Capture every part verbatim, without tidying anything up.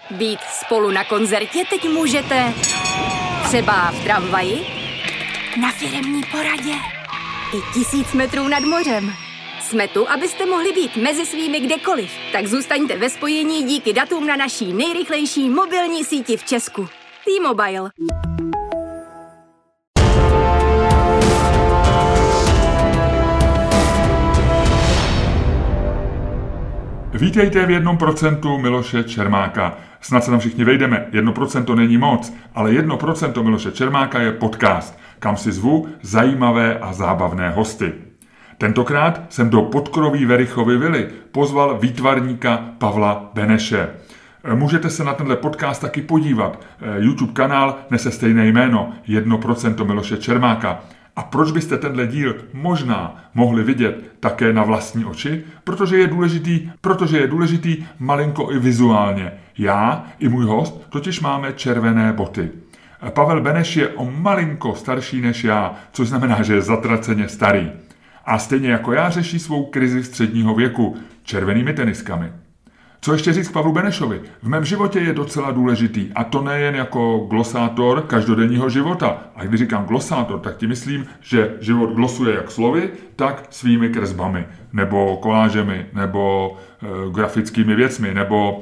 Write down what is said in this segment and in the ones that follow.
Být spolu na koncertě teď můžete třeba v tramvaji, na firemní poradě i tisíc metrů nad mořem. Jsme tu, abyste mohli být mezi svými kdekoliv. Tak zůstaňte ve spojení díky datům na naší nejrychlejší mobilní síti v Česku. T-Mobile. Vítejte v jednom procentu Miloše Čermáka. Snad se tam všichni vejdeme. Jedno procento není moc, ale jedno procento Miloše Čermáka je podcast, kam si zvu zajímavé a zábavné hosty. Tentokrát jsem do podkroví Werichovy vily pozval výtvarníka Pavla Beneše. Můžete se na tenhle podcast taky podívat. YouTube kanál nese stejné jméno, jedno procento Miloše Čermáka. A proč byste tenhle díl možná mohli vidět také na vlastní oči? Protože je důležitý, protože je důležitý malinko i vizuálně. Já i můj host totiž máme červené boty. Pavel Beneš je o malinko starší než já, což znamená, že je zatraceně starý. A stejně jako já řeší svou krizi středního věku červenými teniskami. Co ještě říct k Pavlu Benešovi? V mém životě je docela důležitý a to nejen jako glosátor každodenního života. A když říkám glosátor, tak ti myslím, že život glosuje jak slovy, tak svými kresbami, nebo kolážemi, nebo e, grafickými věcmi, nebo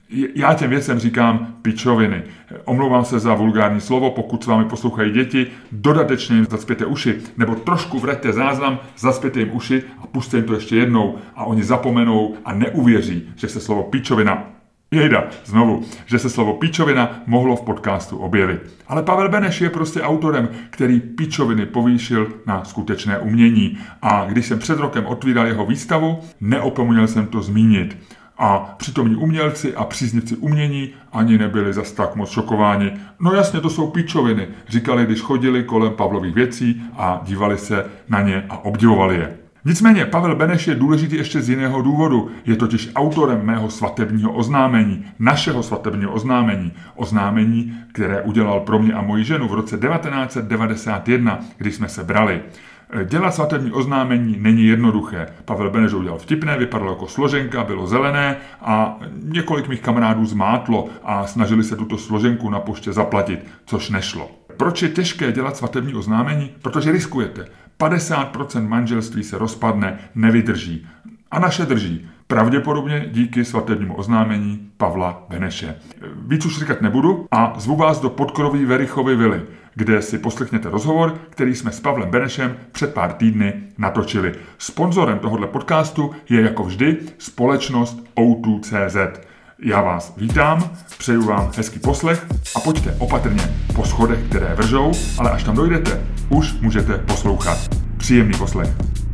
já těm věcem říkám pičoviny. Omlouvám se za vulgární slovo, pokud s vámi poslouchají děti, dodatečně jim zacpěte uši, nebo trošku vraťte záznam, zacpěte jim uši a pusťte jim to ještě jednou a oni zapomenou a neuvěří, že se slovo pičovina, jejda, znovu, že se slovo pičovina mohlo v podcastu objevit. Ale Pavel Beneš je prostě autorem, který pičoviny povýšil na skutečné umění a když jsem před rokem otvíral jeho výstavu, neopomněl jsem to zmínit. A přitomní umělci a příznivci umění ani nebyli zas tak moc šokováni. No jasně, to jsou pičoviny, říkali, když chodili kolem Pavlových věcí a dívali se na ně a obdivovali je. Nicméně Pavel Beneš je důležitý ještě z jiného důvodu. Je totiž autorem mého svatebního oznámení, našeho svatebního oznámení. Oznámení, které udělal pro mě a moji ženu v roce devatenáct set devadesát jedna, když jsme se brali. Dělat svatební oznámení není jednoduché. Pavel Beneš udělal vtipné, vypadalo jako složenka, bylo zelené a několik mých kamarádů zmátlo a snažili se tuto složenku na poště zaplatit, což nešlo. Proč je těžké dělat svatební oznámení? Protože riskujete. padesát procent manželství se rozpadne, nevydrží. A naše drží. Pravděpodobně díky svatebnímu oznámení Pavla Beneše. Víc už říkat nebudu a zvu vás do podkroví Werichovy vily, kde si poslechněte rozhovor, který jsme s Pavlem Benešem před pár týdny natočili. Sponzorem tohoto podcastu je jako vždy společnost O dva tečka cé zet. Já vás vítám, přeju vám hezký poslech a pojďte opatrně po schodech, které vržou, ale až tam dojdete, už můžete poslouchat. Příjemný poslech.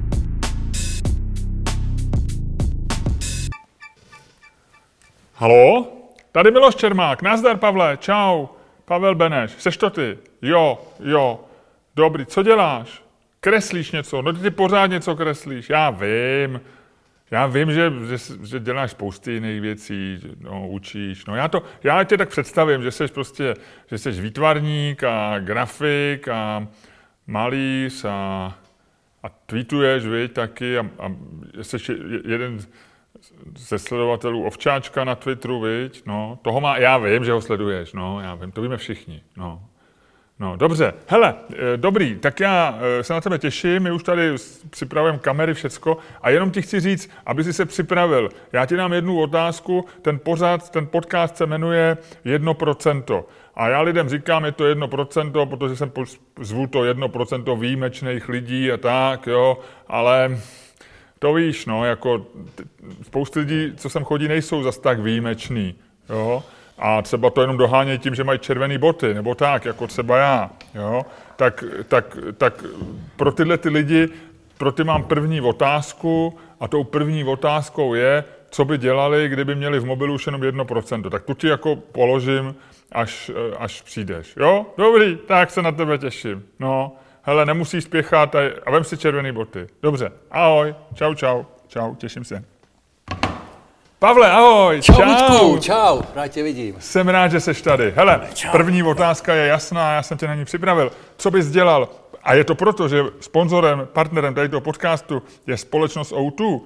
Haló? Tady Miloš Čermák. Nazdar, Pavle. Čau. Pavel Beneš. Seš to ty? Jo, jo. Dobrý. Co děláš? Kreslíš něco? No ty pořád něco kreslíš. Já vím. Já vím, že, že, že děláš spousty jiných věcí, no, učíš. No já to, já tě tak představím, že jsi prostě, že jsi výtvarník a grafik a malíř a, a tweetuješ, viď, taky a, a jsi jeden ze sledovatelů Ovčáčka na Twitteru, viď, no, toho má, já vím, že ho sleduješ, no, já vím, to víme všichni, no. No, dobře, hele, dobrý, tak já se na tebe těším, my už tady připravujeme kamery, všecko a jenom ti chci říct, aby si se připravil. Já ti dám jednu otázku, ten pořad, ten podcast se jmenuje jedno procento. A já lidem říkám, je to jedno procento, protože jsem zvu to jedno procento výjimečných lidí a tak, jo, ale to víš, no, jako spoustu lidí, co sem chodí, nejsou zas tak výjimeční, jo. A třeba to jenom dohánějí tím, že mají červené boty, nebo tak, jako třeba já, jo, tak, tak, tak pro tyhle ty lidi, pro ty mám první otázku a tou první otázkou je, co by dělali, kdyby měli v mobilu už jenom jedno procento. Tak tu ti jako položím, až, až přijdeš, jo, dobrý, tak se na tebe těším, no, hele, nemusíš spěchat a, a vem si červené boty, dobře, ahoj, čau, čau, čau, těším se. Pavle, ahoj, čau. Čau, čau, rád tě vidím. Jsem rád, že seš tady. Hele, čau. První otázka je jasná, já jsem tě na ní připravil. Co bys dělal? A je to proto, že sponzorem, partnerem tady toho podcastu je společnost O dva.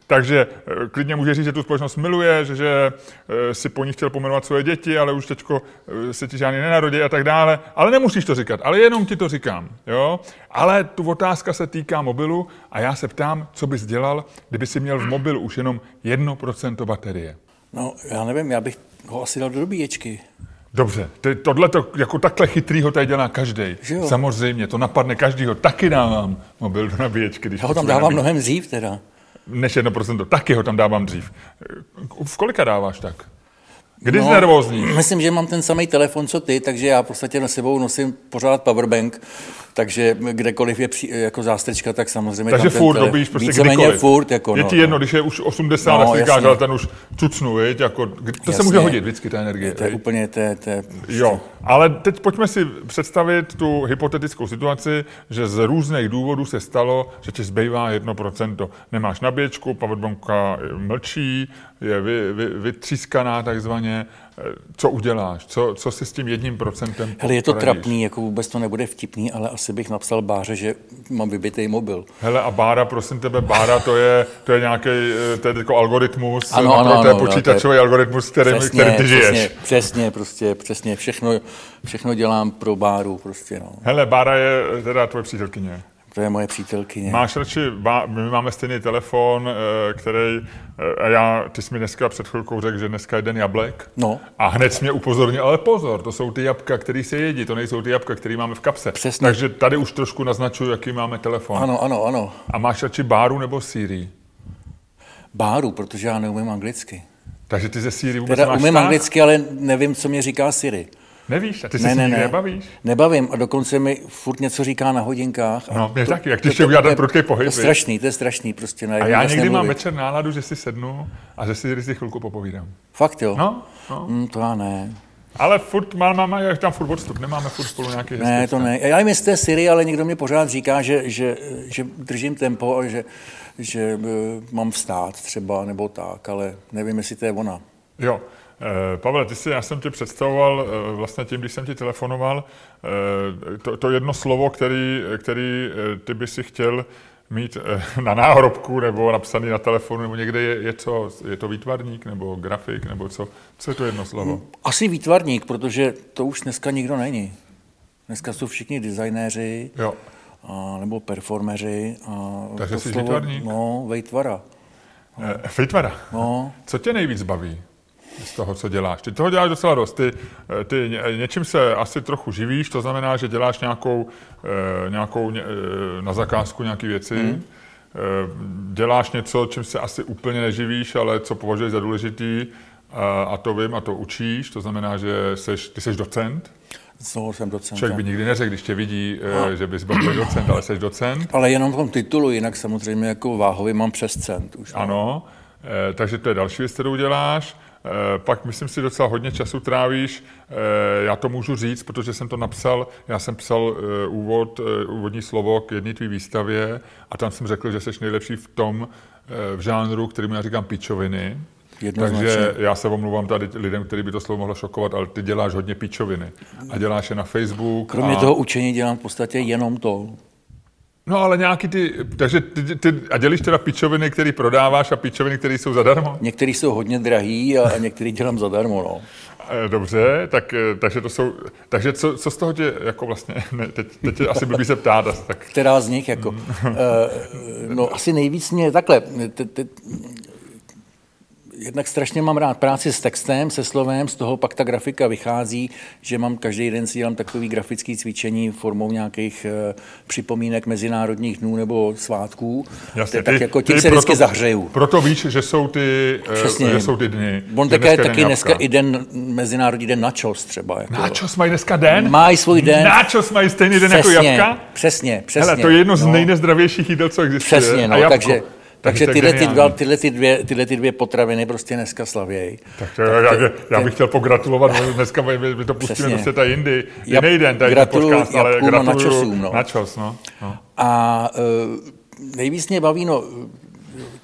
Takže klidně může říct, že tu společnost miluje, že, že si po ní chtěl pomilovat svoje děti, ale už teďko se ti žádný nenarodí a tak dále. Ale nemusíš to říkat, ale jenom ti to říkám. Jo? Ale tu otázka se týká mobilu a já se ptám, co bys dělal, kdyby si měl v mobilu už jenom jedno procento baterie. No, já nevím, já bych ho asi dal do dobíječky. Dobře, tohle to jako takhle chytrýho tady dělá každý. Samozřejmě, to napadne každýho. Taky dávám mobil do nabíječky. Když já ho tam dávám mnohem dřív teda. Než jedno procento, taky ho tam dávám dřív. V kolika dáváš tak? Kdy no, jsi nervózní? Myslím, že mám ten samý telefon, co ty, takže já v podstatě na sebou nosím pořád powerbank, takže kdekoliv je při, jako zástrčka, tak samozřejmě takže tam furt ten dobíš prostě kdykoliv. Furt, jako, je no, ti jedno, když je už osmdesát, no, tak si říkáš, ale ten už cucnu, viď? Jako, to jasně, se může hodit vždycky ta energie. To je úplně, to je, to je... Jo, ale teď pojďme si představit tu hypotetickou situaci, že z různých důvodů se stalo, že ti zbývá jedno procento. Nemáš nabíječku, powerbanka mlčí, je vy, vy, vytřískaná takzvaně. Co uděláš? Co, co si s tím jedním procentem Hele, je to poradíš? Trapný, jako vůbec to nebude vtipný, ale asi bych napsal Báře, že mám vybitý mobil. Hele, a Bára, prosím tebe, Bára, to je, to je nějaký, to je jako algoritmus, ano, ano, ano, to je ano, počítačový no, algoritmus, který, přesně, který ty žiješ. Přesně, přesně, prostě, přesně, všechno, všechno dělám pro Báru, prostě, no. Hele, Bára je teda tvoje přítelkyně. To je moje přítelkyně. Máš radši, my máme stejný telefon, který, a já, ty jsi mi dneska před chvilkou řekl, že dneska je den jablek. No. A hned jsi mě upozornil, ale pozor, to jsou ty jabka, které se jedí, to nejsou ty jabka, které máme v kapse. Přesně. Takže tady už trošku naznačuju, jaký máme telefon. Ano, ano, ano. A máš radši Báru nebo Siri? Báru, protože já neumím anglicky. Takže ty ze Siri vůbec teda máš umím stát? anglicky, ale nevím, co mě říká Siri. Nevíš? A ty se ne, s ní ne, ne. nebavíš? Nebavím a dokonce mi furt něco říká na hodinkách. No, mě taky, jak ty ještě udělá ten prudký pohyb. To je strašný, to je strašný. Prostě a já někdy mám večer náladu, že si sednu a že si si chvilku popovídám. Fakt jo? No. no. Mm, to já ne. Ale furt máme, jak tam furt odstup, nemáme furt spolu nějaký hezký. Ne, to ne. Já jim jste Siri, ale někdo mě pořád říká, že, že, že držím tempo a že, že mám vstát třeba nebo tak, ale nevím, jestli to je ona. Jo. Pavle, ty si, já jsem tě představoval vlastně tím, když jsem ti telefonoval, to, to jedno slovo, který, který ty by si chtěl mít na náhrobku nebo napsaný na telefonu, nebo někde je, je co? Je to výtvarník nebo grafik, nebo co? Co je to jedno slovo? Asi výtvarník, protože to už dneska nikdo není. Dneska jsou všichni designéři, jo. A, nebo performeři. A takže jsi slovo, výtvarník? No, vejtvara. E, vejtvara? No. Co tě nejvíc baví z toho, co děláš? Ty toho děláš docela dost. Ty, ty ně, něčím se asi trochu živíš, to znamená, že děláš nějakou, nějakou na zakázku nějaké věci. Hmm. Děláš něco, čím se asi úplně neživíš, ale co považuješ za důležitý, a to vím, a to učíš, to znamená, že seš, ty jsi docent. Znovu jsem docent. Člověk by nikdy neřekl, když tě vidí, no. že bys byl docent, ale jsi docent. Ale jenom v tom titulu, jinak samozřejmě jako váhový mám přes cent. Už ano, e, takže to je další věc, kterou děláš. E, pak myslím si docela hodně času trávíš, e, já to můžu říct, protože jsem to napsal, já jsem psal e, úvod, e, úvodní slovo k jedné tvý výstavě a tam jsem řekl, že jsi nejlepší v tom, e, v žánru, kterým já říkám pičoviny. Takže já se omluvám tady lidem, kteří by to slovo mohlo šokovat, ale ty děláš hodně píčoviny. A děláš je na Facebook. Kromě a... toho učení dělám v podstatě jenom to. No ale nějaký ty, takže ty, ty a dělíš teda píčoviny, které prodáváš a píčoviny, které jsou zadarmo? Některý jsou hodně drahý a, a některý dělám zadarmo, no. Dobře, tak, takže to jsou, takže co, co z toho tě, jako vlastně, ne, teď, teď tě asi blbý se ptát. Tak... Která z nich, jako, uh, no asi nejvíc mě, takhle, te, te, jednak strašně mám rád práci s textem, se slovem, z toho pak ta grafika vychází, že mám každý den si dělám takový grafický cvičení formou nějakých uh, připomínek mezinárodních dnů nebo svátků. Jasně, tak ty, jako tím ty se vždycky proto, zahřeju. Proto víš, že jsou ty, uh, že jsou ty dny. On také je taky dneska i den, Mezinárodní den načos třeba. Jako. Nachos mají dneska den? Mají svůj den. Nachos mají stejný den přesně, jako jabka? Přesně, přesně. Hele, to je jedno z no. nejnezdravějších jídel, co existuje. Přesně, no, a takže... Takže Takže tyhle, ty dva, tyhle, ty dvě, tyhle ty dvě potraviny prostě dneska slavějí. Tak, to, tak já, já bych chtěl pogratulovat, dneska my to pustíme do světa jindy. Jiný den, tady ten podcast, ale gratuluju no. načos. No. No. A uh, nejvíc mě baví, no,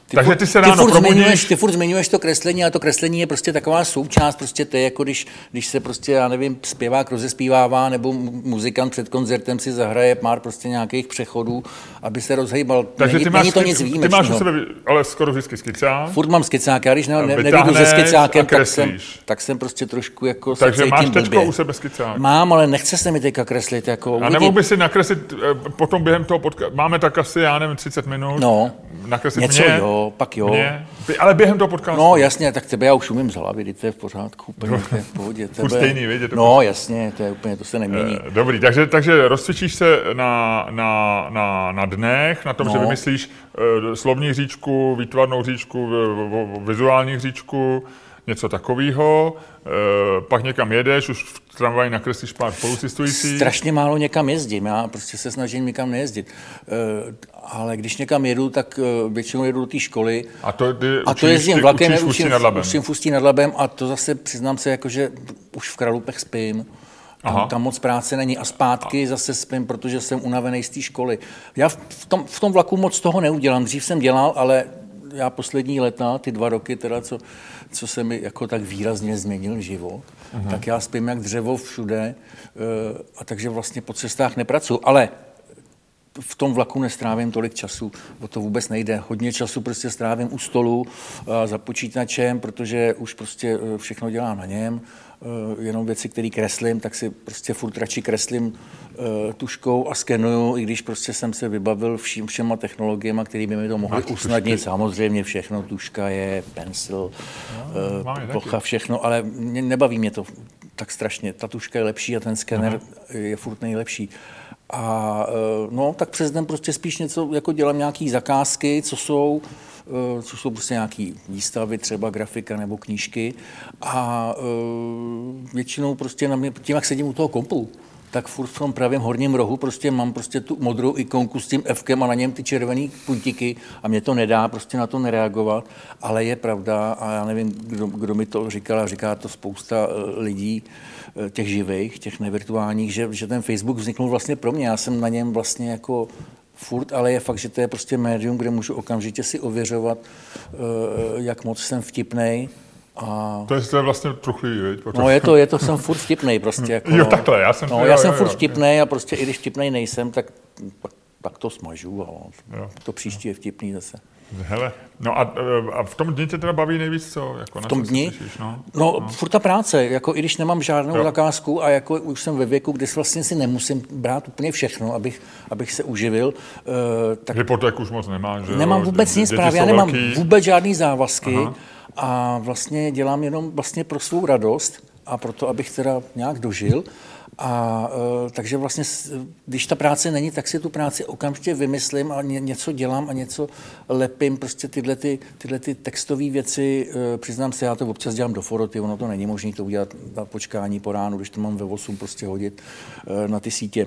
Ty Takže furt, ty se ty ráno furt probudíš. Zmiňuješ, ty furt zmiňuješ to kreslení, a to kreslení je prostě taková součást, prostě to je jako když, když se prostě, já nevím, zpěvák rozespívává, nebo muzikant před koncertem si zahraje pár prostě nějakých přechodů, aby se rozhejbal. Takže není, ty máš, není to nic ty výjimečného. máš u sebe, ale skoro vždycky skicák. Furt mám skicák, já když ne, ne, nevyjdu se skicákem, tak jsem, tak jsem prostě trošku jako se Takže máš blbě. teďko u sebe skicák. Mám, ale nechce se mi teďka kreslit. Jako, a nemohl by si nakreslit potom během toho podcastu, máme tak asi, já nevím, třicet minut. No, nakreslit něco mě, jo, pak jo. Mě, ale během toho podcastu. No jasně, tak tebe já už umím z hlavy, to je v pořádku, úplně to je v pohodě. Tebe... stejný, vidět. No jasně, to je úplně, to se nemění. Dobrý, takže, takže rozcvičíš se na, na, na, na dnech, na tom, no. že vymyslíš uh, slovní hříčku, výtvarnou hříčku, vizuální hříčku, něco takového, e, pak někam jedeš, už v tramvaji nakreslíš pár spolucestujících. Strašně málo někam jezdím, já prostě se snažím někam nejezdit. E, ale když někam jedu, tak e, většinou jedu do té školy. A to, ty a to jezdím vlakem, učíš Ústí nad Labem. Učím v Ústí nad Labem a to zase přiznám se, jako, že už v Kralupech spím. Tam, tam moc práce není a zpátky zase spím, protože jsem unavený z té školy. Já v tom, v tom vlaku moc toho neudělám. Dřív jsem dělal, ale já poslední leta, ty dva roky, teda, co, co se mi jako tak výrazně změnil život, uh-huh. tak já spím jak dřevo všude a takže vlastně po cestách nepracuji. Ale v tom vlaku nestrávím tolik času, o to vůbec nejde. Hodně času prostě strávím u stolu za počítačem, protože už prostě všechno dělám na něm. Jenom věci, které kreslím, tak si prostě furt radši kreslím uh, tuškou a skenuju, i když prostě jsem se vybavil vším, všema technologiemi, které by mi to mohly usnadnit. Samozřejmě všechno, tuška je, pencil, no, uh, plocha, všechno, ale mě, nebaví mě to tak strašně. Ta tuška je lepší a ten skener Aha. je furt nejlepší. A uh, no, tak přes den prostě spíš něco, jako dělám nějaký zakázky, co jsou, což jsou prostě nějaké výstavy, třeba grafika nebo knížky. A uh, většinou prostě na mě, tím, jak sedím u toho kompu, tak furt v tom pravém horním rohu prostě mám prostě tu modrou ikonku s tím Fkem a na něm ty červený puntíky a mě to nedá prostě na to nereagovat, ale je pravda a já nevím, kdo, kdo mi to říkal a říká to spousta lidí, těch živých, těch nevirtuálních, že, že ten Facebook vzniknul vlastně pro mě. Já jsem na něm vlastně jako furt, ale je fakt, že to je prostě médium, kde můžu okamžitě si ověřovat, jak moc jsem vtipnej. A... To je, to je vlastně truchlivý, viď? No je to, je to, jsem furt vtipnej prostě. Jako, jo, takhle, já jsem... No, jo, já jsem jo, furt jo, vtipnej a prostě i když vtipnej nejsem, tak, tak, tak to smažu a jo. to příští je vtipný zase. Hele, no a, a v tom dni tě teda baví nejvíc co? Jako v tom dni? Slyšíš, no? No, no, furt ta práce, jako i když nemám žádnou jo. zakázku a jako už jsem ve věku, kde vlastně si nemusím brát úplně všechno, abych, abych se uživil. Uh, tak hypotéku už moc nemáš, že nemám vůbec nic právě, já nemám velký. vůbec žádný závazky. Aha. A vlastně dělám jenom vlastně pro svou radost a proto, abych teda nějak dožil. A e, takže vlastně, když ta práce není, tak si tu práci okamžitě vymyslím a ně, něco dělám a něco lepím. Prostě tyhle, ty, tyhle ty textové věci, e, přiznám se, já to občas dělám do foroty, ono to není možné to udělat na počkání po ránu, když to mám ve osm prostě hodit e, na ty sítě.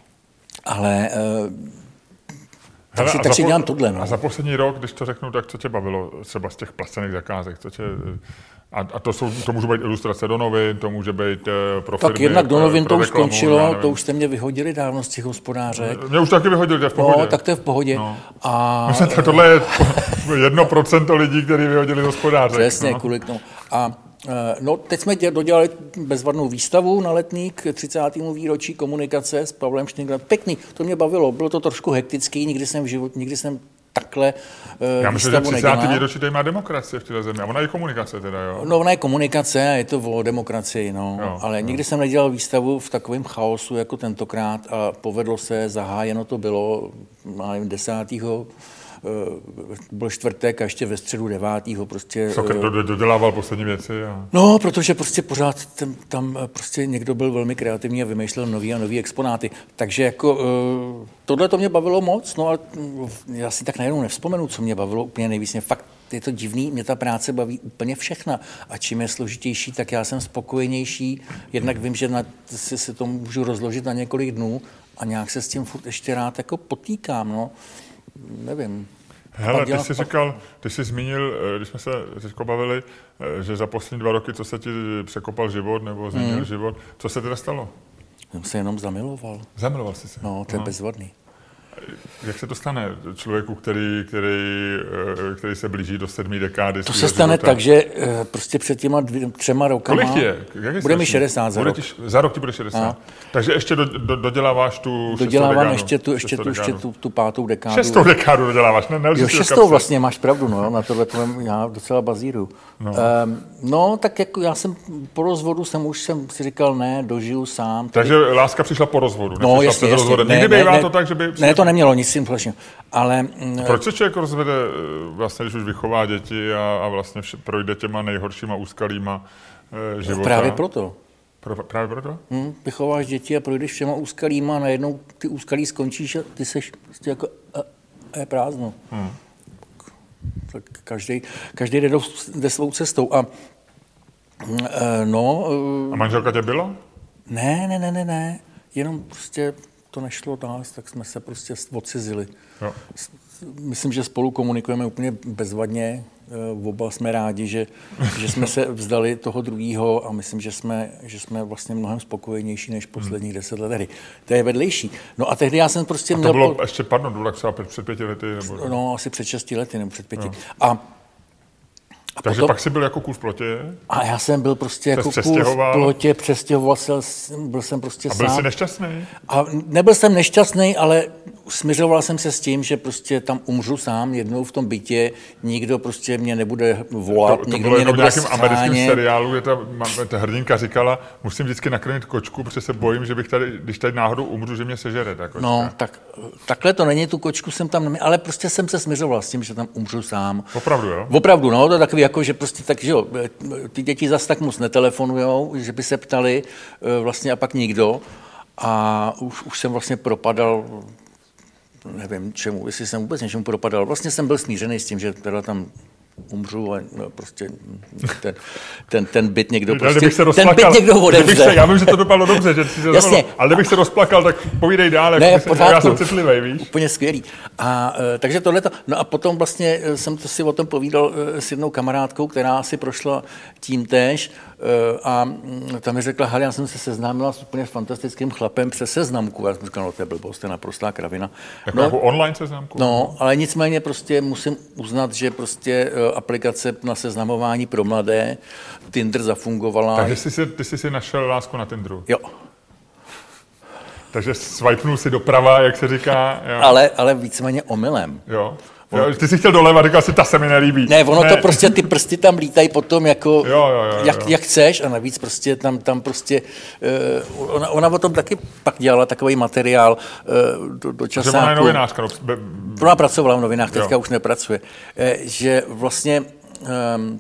Ale... E, Hele, takže tak si po, dělám tohle. No. A za poslední rok, když to řeknu, tak co tě bavilo třeba z těch placených zakázek? Co tě, a, a to, jsou, to může být ilustrace do novin, to může být pro firmy. Tak jednak do novin to už reklamu, skončilo, to už jste mě vyhodili dávno z těch hospodářek. Mě už taky vyhodili, to je v pohodě. No, tak to je v pohodě. No. A... Myslím, tohle je jedno procento lidí, kteří vyhodili z hospodářek. Přesně, no. kvůli tomu. A no, teď jsme dodělali bezvadnou výstavu na Letník k třicátému výročí komunikace s Pavlem Šniglem. Pěkný, to mě bavilo, bylo to trošku hektický, nikdy jsem v životě, nikdy jsem takhle uh, Já myslím, že třicáté výročí tady má demokracie v této zemi a ona je komunikace teda, jo? No, ona je komunikace a je to o demokracii, no. Jo, ale jo. Nikdy jsem nedělal výstavu v takovém chaosu jako tentokrát a povedlo se, zahájeno to bylo, nevím, desátého byl čtvrtek a ještě ve středu devátého prostě... Sokr do, do, dodělával poslední věci. A... No, protože prostě pořád tam, tam prostě někdo byl velmi kreativní a vymýšlel nový a nový exponáty. Takže jako tohle to mě bavilo moc, no a já si tak najednou nevzpomenu, co mě bavilo úplně nejvíc. Mě fakt je to divný, mě ta práce baví úplně všechna. A čím je složitější, tak já jsem spokojenější. Jednak vím, že na, si, si to můžu rozložit na několik dnů a nějak se s tím furt ještě rád jako potýkám, no. Nevím. Hele, ty jsi říkal, ty jsi zmínil, když jsme se teďko bavili, že za poslední dva roky, co se ti překopal život nebo změnil mm. život, co se teda stalo? Jsem se jenom zamiloval. Zamiloval jsi se? No, to je no. bezvadný. Jak se to stane člověku, který, který, který se blíží do sedmé dekády? To se stane života? Tak, že prostě před těma dvě, třema rokama... Kolik je? Jak je bude mi šedesát za rok. Ti, za rok ti bude šedesát. A. Takže ještě do, do, doděláváš tu Dodělávám ještě tu, ještě tu, ještě tu, tu pátou dekádu. Šestou dekádu doděláváš. Ne, jo, šestou vlastně, máš pravdu, no, na tohle já docela bazíru. No. Um, no, tak jako já jsem po rozvodu jsem už jsem si říkal, ne, dožiju sám. Tady. Takže láska přišla po rozvodu, no, jasně, jasně. Ne, Nikdy ne, bývá ne, to tak, že by... Ne, to nemělo nic tím společného. Ale... Proč se člověk rozvede, vlastně, když už vychová děti a, a vlastně vše, projde těma nejhoršíma úskalýma e, života? Právě proto. Pro, právě proto? Hmm, vychováš děti a projdeš všema úskalýma a najednou ty úskalí skončíš a ty seš prostě jako a, a je prázdno. Hmm. Tak každý, každý jde, do, jde svou cestou a e, no... A manželka tě byla? Ne, ne, ne, ne, ne. Jenom prostě to nešlo nás, tak jsme se prostě odcizili. Jo. Myslím, že spolu komunikujeme úplně bezvadně. Oba jsme rádi, že, že jsme se vzdali toho druhého a myslím, že jsme, že jsme vlastně mnohem spokojenější než posledních hmm. deset let tehdy. To je vedlejší. No a tehdy já jsem prostě a to měl... bylo po... ještě, pardon, bylo třeba před pěti lety? Nebo... No, asi před šesti lety, nebo před pěti. No. A A takže potom, pak jsi byl jako kůl v plotě? A já jsem byl prostě jako kůl v plotě, přestěhoval se, byl jsem prostě sám. A byl sám. Jsi nešťastný? A nebyl jsem nešťastný, ale smiřoval jsem se s tím, že prostě tam umřu sám jednou v tom bytě, nikdo prostě mě nebude volat, to, to nikdo mě nebude schánět. To bylo v nějakém americkém seriálu, kde ta, ta hrdinka říkala, musím vždycky nakrmit kočku, protože se bojím, že bych tady, když tady náhodou umřu, že mě sežere ta kočka. No, tak takhle to není, tu kočku jsem tam neměl, ale prostě jsem se smiřoval s tím, že tam umřu sám. Opravdu, jo? Opravdu, no, to je takový jako, že prostě tak, že jo, ty děti zas tak moc netelefonujou, že by se ptali vlastně a pak nikdo. A už, už jsem vlastně propadal, nevím čemu, jestli jsem vůbec něčemu propadal. Vlastně jsem byl smířený s tím, že teda tam umřu a no, prostě ten, ten, ten byt někdo prostě, ten byt někdo odevře. Já vím, že to dopadlo dobře, že jsi se jasně. Ale kdybych se rozplakal, tak povídej dál, ne, myslím, já jsem citlivý, víš. Úplně skvělý. A takže tohleto, no a potom vlastně jsem to si o tom povídal s jednou kamarádkou, která si prošla tím též a tam mi řekla, hele, já jsem se seznámila s úplně fantastickým chlapem přes seznamku. Já jsem říkal, no to je blbost, to je naprostá kravina. Jako, no, jako online seznamku? No, ale nicméně prostě musím uznat, že prostě aplikace na seznamování pro mladé, Tinder zafungovala. Takže jsi si, ty jsi si našel lásku na Tinderu? Jo. Takže swipenul si doprava, jak se říká. Jo. Ale, ale víceméně omylem. Jo. Jo, ty jsi chtěl doleva, říkal si, ta se mi nelíbí. Ne, ono ne. To prostě, ty prsty tam lítají potom jako, jo, jo, jo, jak, jo. jak chceš a navíc prostě tam, tam prostě, uh, ona, ona o tom taky pak dělala takový materiál uh, do, do časáku. Že ona je novinářka. No, be, ona pracovala v novinách, teďka jo. Už nepracuje. Uh, že vlastně um,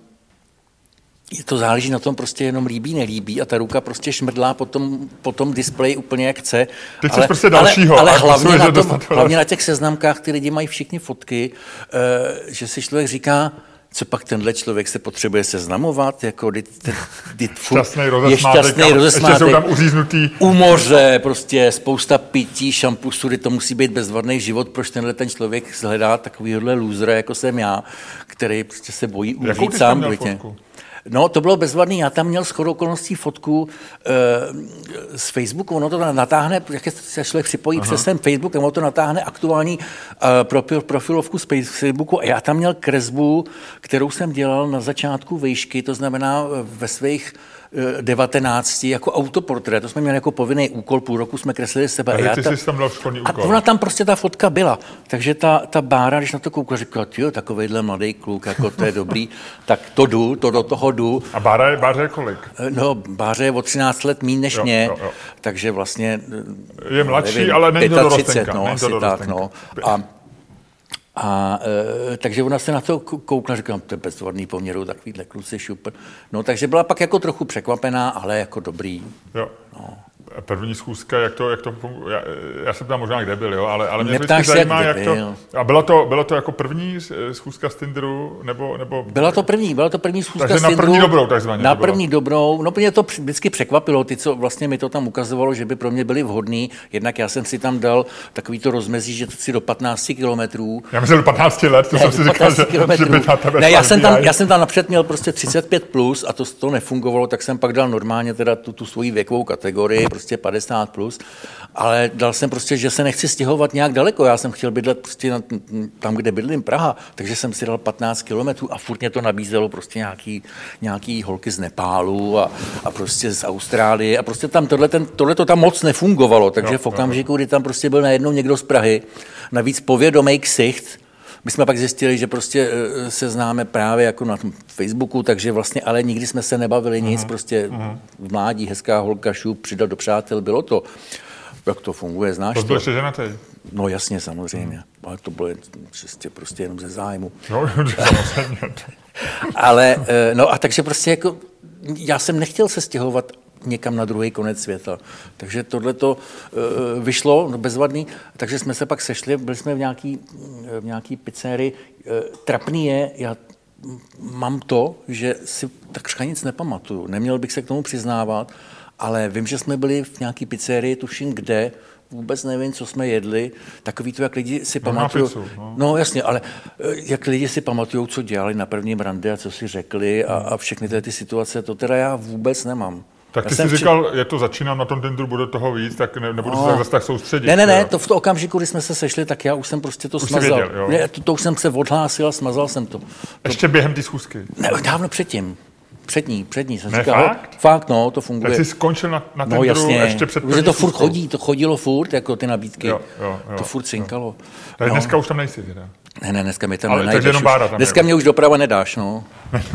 to záleží na tom, prostě jenom líbí, nelíbí a ta ruka prostě šmrdlá po tom, po tom displeji úplně jak chce. Ty chceš prostě dalšího. Ale, ale hlavně, na tom, hlavně na těch seznamkách ty lidi mají všichni fotky, uh, že si člověk říká, co pak tenhle člověk se potřebuje seznamovat, jako dit, dit, šťastnej rozesmátek, ještě jsou tam uříznutý. U moře, prostě spousta pití, šampusu, kdy to musí být bezvadný život, proč tenhle ten člověk hledá takovýhle lůzra, jako jsem já, který prostě se bojí umřít sám v bytě. No, to bylo bezvadný. Já tam měl shodou okolností fotku e, z Facebooku. Ono to natáhne, jak se člověk připojí Aha. přes ten Facebook, ono to natáhne aktuální e, profil, profilovku z Facebooku. A já tam měl kresbu, kterou jsem dělal na začátku vejšky, to znamená ve svých devatenácti jako autoportrét. To jsme měli jako povinný úkol, půl roku jsme kreslili sebe. A, já ty ta, jsi tam dal školní úkol. A ona tam prostě ta fotka byla. Takže ta, ta Bára, když na to koukla, říkala, jo, takovejhle mladý kluk, jako to je dobrý, tak to jdu, to do toho jdu. A Bára je, Báře je kolik? No, Báře je o třináct let míň než jo, mě, jo, jo. takže vlastně... Je mladší, nevím, ale není to dorostenka. No, asi tak, no. A, A e, takže ona se na to koukla, říkám, to je bezvadný poměru, takovýhle kluci šup. No, takže byla pak jako trochu překvapená, ale jako dobrý. Jo. No. První schůzka, jak to, jak to já, já jsem tam možná kde byl, jo, ale, ale mě Neptáš vždycky zajímá, jak, jak to... A bylo to, bylo to jako první schůzka z Tinderu, nebo... nebo... Byla to první, byla to první schůzka takže z Tinderu. na první dobrou, takzvaně. Na první dobrou, no mě to vždycky překvapilo, ty, co vlastně mi to tam ukazovalo, že by pro mě byli vhodný, jednak já jsem si tam dal takový to rozmezí, že si do patnácti kilometrů. Já myslím do patnácti let, to ne, jsem si říkal, že, že by na tebe ne, já jsem, tam, já jsem tam napřed měl prostě třicet pět plus a to, to nefungovalo, tak jsem pak dal normálně teda tu, tu svoji věkovou kategorii, prostě prostě padesát plus, ale dal jsem prostě, že se nechci stěhovat nějak daleko, já jsem chtěl bydlet prostě na, tam, kde bydlím, Praha, takže jsem si dal patnáct kilometrů a furt mě to nabízelo prostě nějaký, nějaký holky z Nepálu a, a prostě z Austrálie a prostě tam tohle, ten, tohle to tam moc nefungovalo, takže jo, v okamžiku, kdy tam prostě byl najednou někdo z Prahy, navíc povědomý ksicht. My jsme pak zjistili, že prostě se známe právě jako na Facebooku, takže vlastně, ale nikdy jsme se nebavili nic, uh-huh. prostě uh-huh. v mládí, hezká holka, šup, přidat do přátel, bylo to. Jak to funguje, znáš to? To byl ještě ženatý? No jasně, samozřejmě, uh-huh. ale to bylo čistě prostě jenom ze zájmu. No, samozřejmě. Ale, no a takže prostě jako, já jsem nechtěl se stěhovat někam na druhý konec světa. Takže tohle to uh, vyšlo no, bezvadný, takže jsme se pak sešli, byli jsme v nějaký, v nějaký pizzerii. Uh, trapný je, já mám to, že si takřka nic nepamatuju. Neměl bych se k tomu přiznávat, ale vím, že jsme byli v nějaký pizzerii, tuším kde, vůbec nevím, co jsme jedli. Takový to, jak lidi si pamatují. No. no jasně, ale jak lidi si pamatují, co dělali na prvním rande a co si řekli a, a všechny ty situace, to teda já vůbec nemám. Tak ty jsi vči... říkal, je to začínám na tom Tinderu, bude toho víc, tak ne, nebudu no. se zase tak soustředit. Ne, ne, ne, to v tom okamžiku, kdy jsme se sešli, tak já už jsem prostě to už smazal. Věděl, ne, to, to už jsem se odhlásil a smazal jsem to. to... Ještě během té schůzky? Ne, dávno předtím. Před ní, před ní jsem ne, říkal, fakt? Fakt, no, to funguje. Tak jsi skončil na, na Tinderu no, jasně, ještě před protože to furt schůzkou. chodí, to chodilo furt, jako ty nabídky. Jo, jo, jo, to furt cinkalo. Ale no. dneska už tam nejsi, teda. Ne, ne, dneska mi tam ale, nenajdeš. Jenom Bára tam dneska je. Mě už doprava nedáš, no.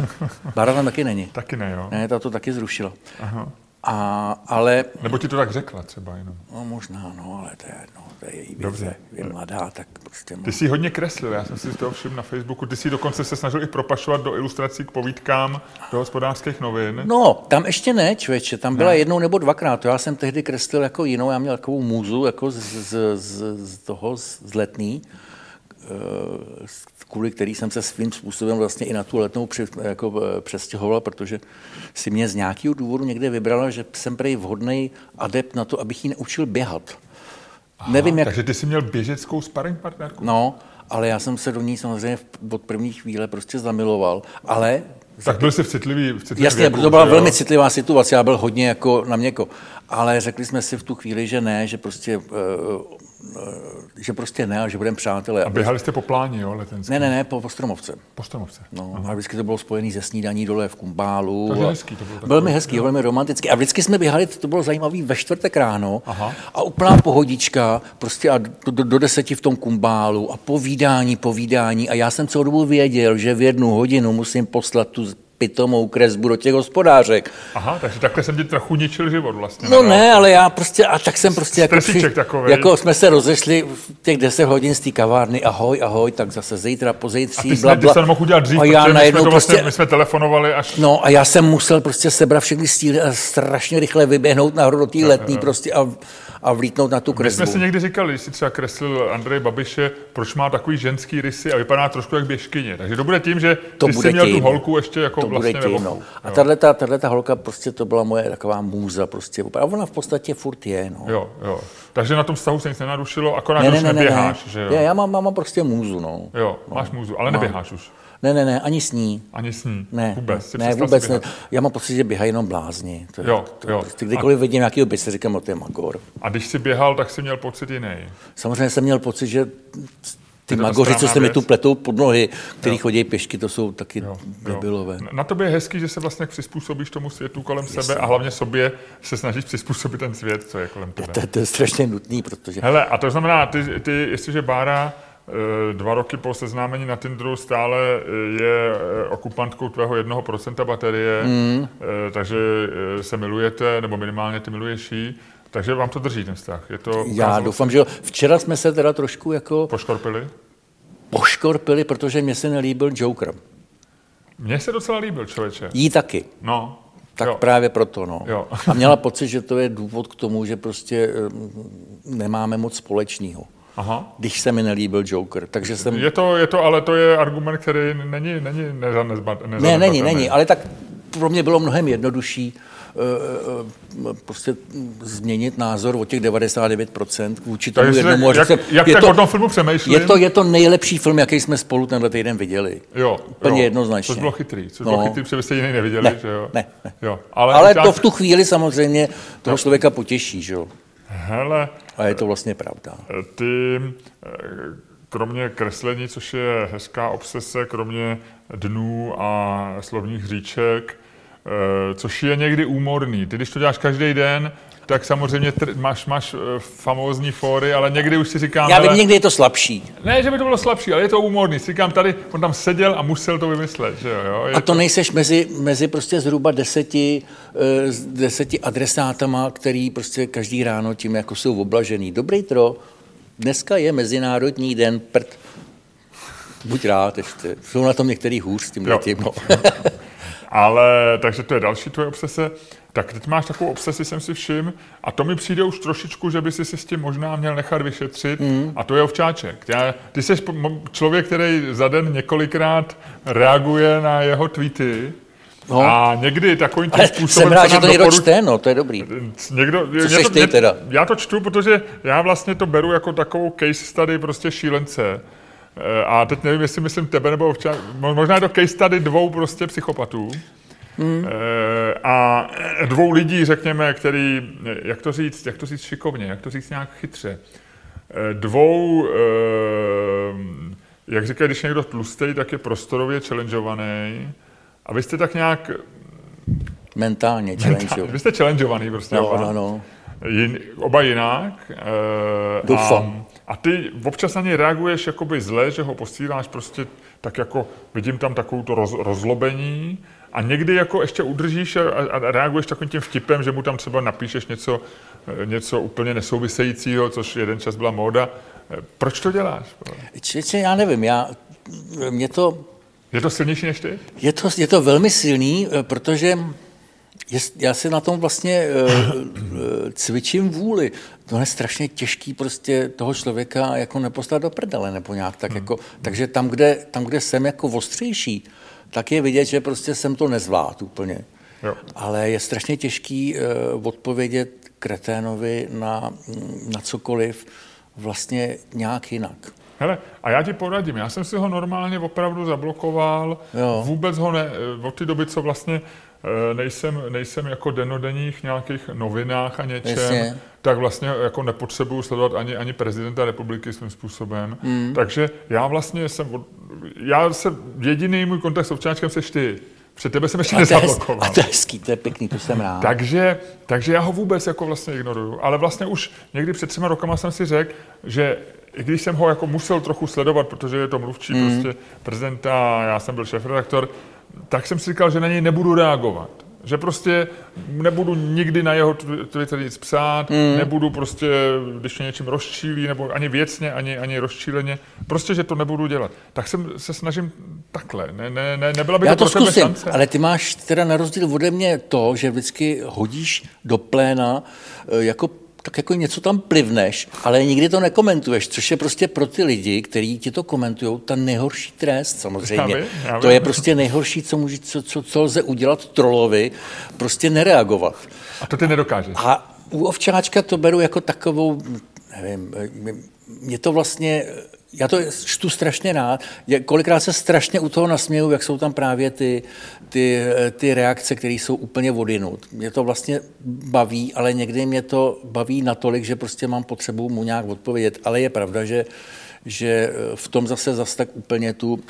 Bára tam taky není. Taky ne, jo. Ne, ta to taky zrušila. Aha. A, ale... Nebo ti to tak řekla třeba jenom. No možná, no, ale to je, no, to je její věc, je mladá, tak prostě... Ty jsi hodně kreslil, já jsem si z toho všiml na Facebooku, ty jsi dokonce se snažil i propašovat do ilustrací k povídkám do Hospodářských novin. No, tam ještě ne, člověče, tam byla ne. jednou nebo dvakrát, já jsem tehdy kreslil jako jinou, já měl takovou můzu, jako z, z, z, z toho, z Letný, kvůli který jsem se svým způsobem vlastně i na tu Letnou při, jako přestěhoval, protože si mě z nějakého důvodu někde vybrala, že jsem prej vhodný adept na to, abych ji neučil běhat. Aha, Nevím, jak... Takže ty jsi měl běžeckou sparring partnerku? No, ale já jsem se do ní samozřejmě od první chvíle prostě zamiloval, ale... Tak byl jsi v citlivý, v citlivý Jasně, věku, to byla jo? velmi citlivá situace, já byl hodně jako na měko, ale řekli jsme si v tu chvíli, že ne, že prostě... Uh, že prostě ne, ale že budeme přátelé. A běhali jste po pláni, jo, letenský? Ne, ne, ne, po, po Stromovce. Po Stromovce. No, a vždycky to bylo spojené se snídaní dole v Kumbálu. Takže hezký to bylo. Velmi hezký, jo. velmi romantický. A vždycky jsme běhali, to bylo zajímavý, ve čtvrtek ráno. Aha. A úplná pohodička, prostě a do, do, do deseti v tom Kumbálu a povídání, povídání. A já jsem celou dobu věděl, že v jednu hodinu musím poslat tu pitomou kresbu do těch hospodářek. Aha, takže takhle jsem ti trochu ničil život vlastně. No ne, ale já prostě, a tak jsem prostě jako, při, takovej. jako jsme se rozešli v těch deset hodin z té kavárny, ahoj, ahoj, tak zase zítra, pozítří, bla, bla. A ty jsi nemohl udělat dřív, a já protože my jsme, to prostě, vlastně, my jsme telefonovali až... No a já jsem musel prostě sebrat všechny stíly a strašně rychle vyběhnout nahoru do té Letný prostě a, a vlítnout na tu kresbu. My jsme si někdy říkali, když si třeba kreslil Andrej Babiše, proč má takový ženský rysy a vypadá trošku jak běžkyně. Takže to bude tím, že to ty jsi měl tím. tu holku ještě jako to vlastně tím, no. A tato, tato holka prostě to byla moje taková můza prostě. A ona v podstatě furt je, no. Jo, jo. Takže na tom vztahu se nic nenarušilo, akorát ne, už ne, neběháš, ne. že jo? Já, já mám, mám prostě můzu, no. Jo, máš no. můzu, ale mám. neběháš už. Ne, ne, ne, ani s ní. Ani s ní? Ne, vůbec? Ne, vůbec ne. Já mám pocit, že běhají jenom blázni. To, jo, to, jo. Prostě kdykoliv a... vidím nějakýho byse, říkám, no to je magor. A když jsi běhal, tak jsi měl pocit jiný? Samozřejmě jsem měl pocit, že ty magoři, co se mi tu pletou pod nohy, který jo. chodí pěšky, to jsou taky jo, debilové. Jo. Na tobě je hezký, že se vlastně přizpůsobíš tomu světu kolem Jasně. sebe a hlavně sobě se snažíš přizpůsobit ten svět, co je kolem tebe. To, to, to je strašně nutný, protože... Hele, a to znamená, ty, ty jestliže Bára dva roky po seznámení na Tinderu stále je okupantkou tvého jednoho procenta baterie, mm. takže se milujete, nebo minimálně ty miluješ jí, takže vám to drží ten vztah. Je to Já ukázalo... doufám, že jo. Včera jsme se teda trošku jako... Poškorpili? Poškorpili, protože mně se nelíbil Joker. Mně se docela líbil, člověče. Jí taky. No. Tak jo. právě proto, no. Jo. A měla pocit, že to je důvod k tomu, že prostě nemáme moc společného. Aha. Když se mi nelíbil Joker. Takže jsem... Je to, je to, ale to je argument, který není, není nezanedbatelný. Ne, není, není, ale tak pro mě bylo mnohem jednodušší uh, prostě změnit názor o těch devadesát devět procent vůči tomu jednomu. Jak, jsem, jak je tak to, o tom filmu přemýšlím? Je to, je to nejlepší film, jaký jsme spolu tenhle týden viděli. Jo, Úplně jo, jednoznačně. což bylo chytrý, což no. bylo chytrý, protože byste jiný neviděli, ne, že jo? Ne, ne. Jo, ale ale tak... to v tu chvíli samozřejmě toho člověka potěší, že jo? Hele, a je to vlastně pravda. Ty, kromě kreslení, což je hezká obsese, kromě dnů a slovních hříček, což je někdy úmorný. Ty, když to děláš každý den, tak samozřejmě tr- máš, máš famózní fóry, ale někdy už si říkám... Já vím, někdy je to slabší. Ne, že by to bylo slabší, ale je to úmorný. Si říkám, tady on tam seděl a musel to vymyslet, že jo? Je a to, to nejseš mezi, mezi prostě zhruba deseti, deseti adresátama, který prostě každý ráno tím jako jsou oblažený. Dobrý tro, dneska je Mezinárodní den prd. Buď rád ještě. Jsou na tom některý hůř s tím letím, no. Ale, takže to je další tvoje obsese. Tak teď máš takovou obsesi, jsem si všiml, a to mi přijde už trošičku, že by si se s tím možná měl nechat vyšetřit, mm. a to je ovčáček. Já, ty jsi člověk, který za den několikrát reaguje na jeho tweety, no. A někdy takovým tím způsobem... Jsem rád, že to někdo doporu... čte, no, to je dobrý. Někdo, Co seš ty teda? Já to čtu, protože já vlastně to beru jako takovou case study prostě šílence. A teď nevím, jestli myslím tebe nebo ovča... možná je to case study dvou prostě psychopatů. Hmm. A dvou lidí, řekněme, který, jak to říct, jak to říct šikovně, jak to říct nějak chytře. Dvou, jak říkají, když někdo tlustej, tak je prostorově challengeovaný. A vy jste tak nějak... Mentálně challengeovaný. Vy jste challengeovaný prostě. No, oba. no, no. Jin, oba jinak. Doufám. A, a ty občas na něj reaguješ jakoby zle, že ho posíláš prostě tak jako, vidím tam takovou to roz, rozlobení, a někdy jako ještě udržíš a, a reaguješ takovým tím vtipem, že mu tam třeba napíšeš něco, něco úplně nesouvisejícího, což jeden čas byla móda. Proč to děláš? Čiže já nevím, já, mě to... Je to silnější než ty? Je to, je to velmi silný, protože je, já si na tom vlastně uh, cvičím vůli. To je strašně těžký prostě toho člověka jako neposlat do prdele nebo nějak tak hmm. jako, takže tam kde, tam, kde jsem jako ostřejší, tak je vidět, že prostě jsem to nezvládl úplně. Jo. Ale je strašně těžký uh, odpovědět kreténovi na, na cokoliv vlastně nějak jinak. Hele, a já ti poradím, já jsem si ho normálně opravdu zablokoval, jo. Vůbec ho ne, od té doby, co vlastně nejsem, nejsem jako dennodenních nějakých novinách a něčem, Jasně. tak vlastně jako nepotřebuju sledovat ani, ani prezidenta republiky svým způsobem. Mm. Takže já vlastně jsem, já jsem, jediný můj kontakt s ovčáčkem seš ty. Před tebe jsem ještě nezablokoval. A to je hezký, to je pěkný, to jsem rád. Takže, takže já ho vůbec jako vlastně ignoruju. Ale vlastně už někdy před třema rokama jsem si řekl, že i když jsem ho jako musel trochu sledovat, protože je to mluvčí mm. prostě prezidenta, já jsem byl šéfredaktor, tak jsem si říkal, že na něj nebudu reagovat. Že prostě nebudu nikdy na jeho Twitter nic psát, mm. nebudu prostě, když mě něčím rozčílí, nebo ani věcně, ani, ani rozčíleně, prostě, že to nebudu dělat. Tak jsem se snažím takhle. Ne, ne, ne, nebyla by Já to, to pro tebe zkusím, šance. Ale ty máš teda na rozdíl ode mě to, že vždycky hodíš do pléna jako tak jako něco tam plivneš, ale nikdy to nekomentuješ, což je prostě pro ty lidi, kteří ti to komentujou, ta nejhorší trest samozřejmě. Já vím, já vím. To je prostě nejhorší, co, může, co, co, co lze udělat trolovi, prostě nereagovat. A to ty nedokážeš. A u ovčáčka to beru jako takovou, nevím, mě to vlastně, já to čtu strašně rád, kolikrát se strašně u toho nasměju, jak jsou tam právě ty, ty, ty reakce, které jsou úplně odinut. Mě to vlastně baví, ale někdy mě to baví natolik, že prostě mám potřebu mu nějak odpovědět. Ale je pravda, že, že v tom zase zase tak úplně tu,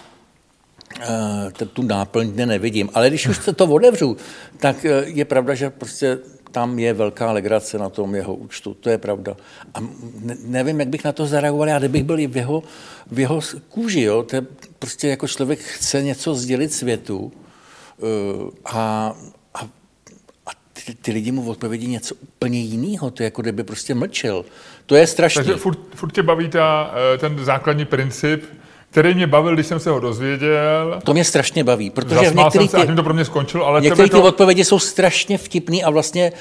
tu náplň nevidím. Ale když už se to otevřu, tak je pravda, že prostě tam je velká legrace na tom jeho účtu, to je pravda. A nevím, jak bych na to zareagoval, já kdybych byl v jeho, v jeho kůži, jo? To je prostě jako člověk chce něco sdělit světu a, a, a ty, ty lidi mu odpovědí něco úplně jiného, to je jako kdyby prostě mlčel. To je strašný. Takže furt, furt tě baví ta, ten základní princip, který mě bavil, když jsem se ho dozvěděl. To mě strašně baví, protože v některých těch, to pro mě skončilo, ale některé to... ty odpovědi jsou strašně vtipný a vlastně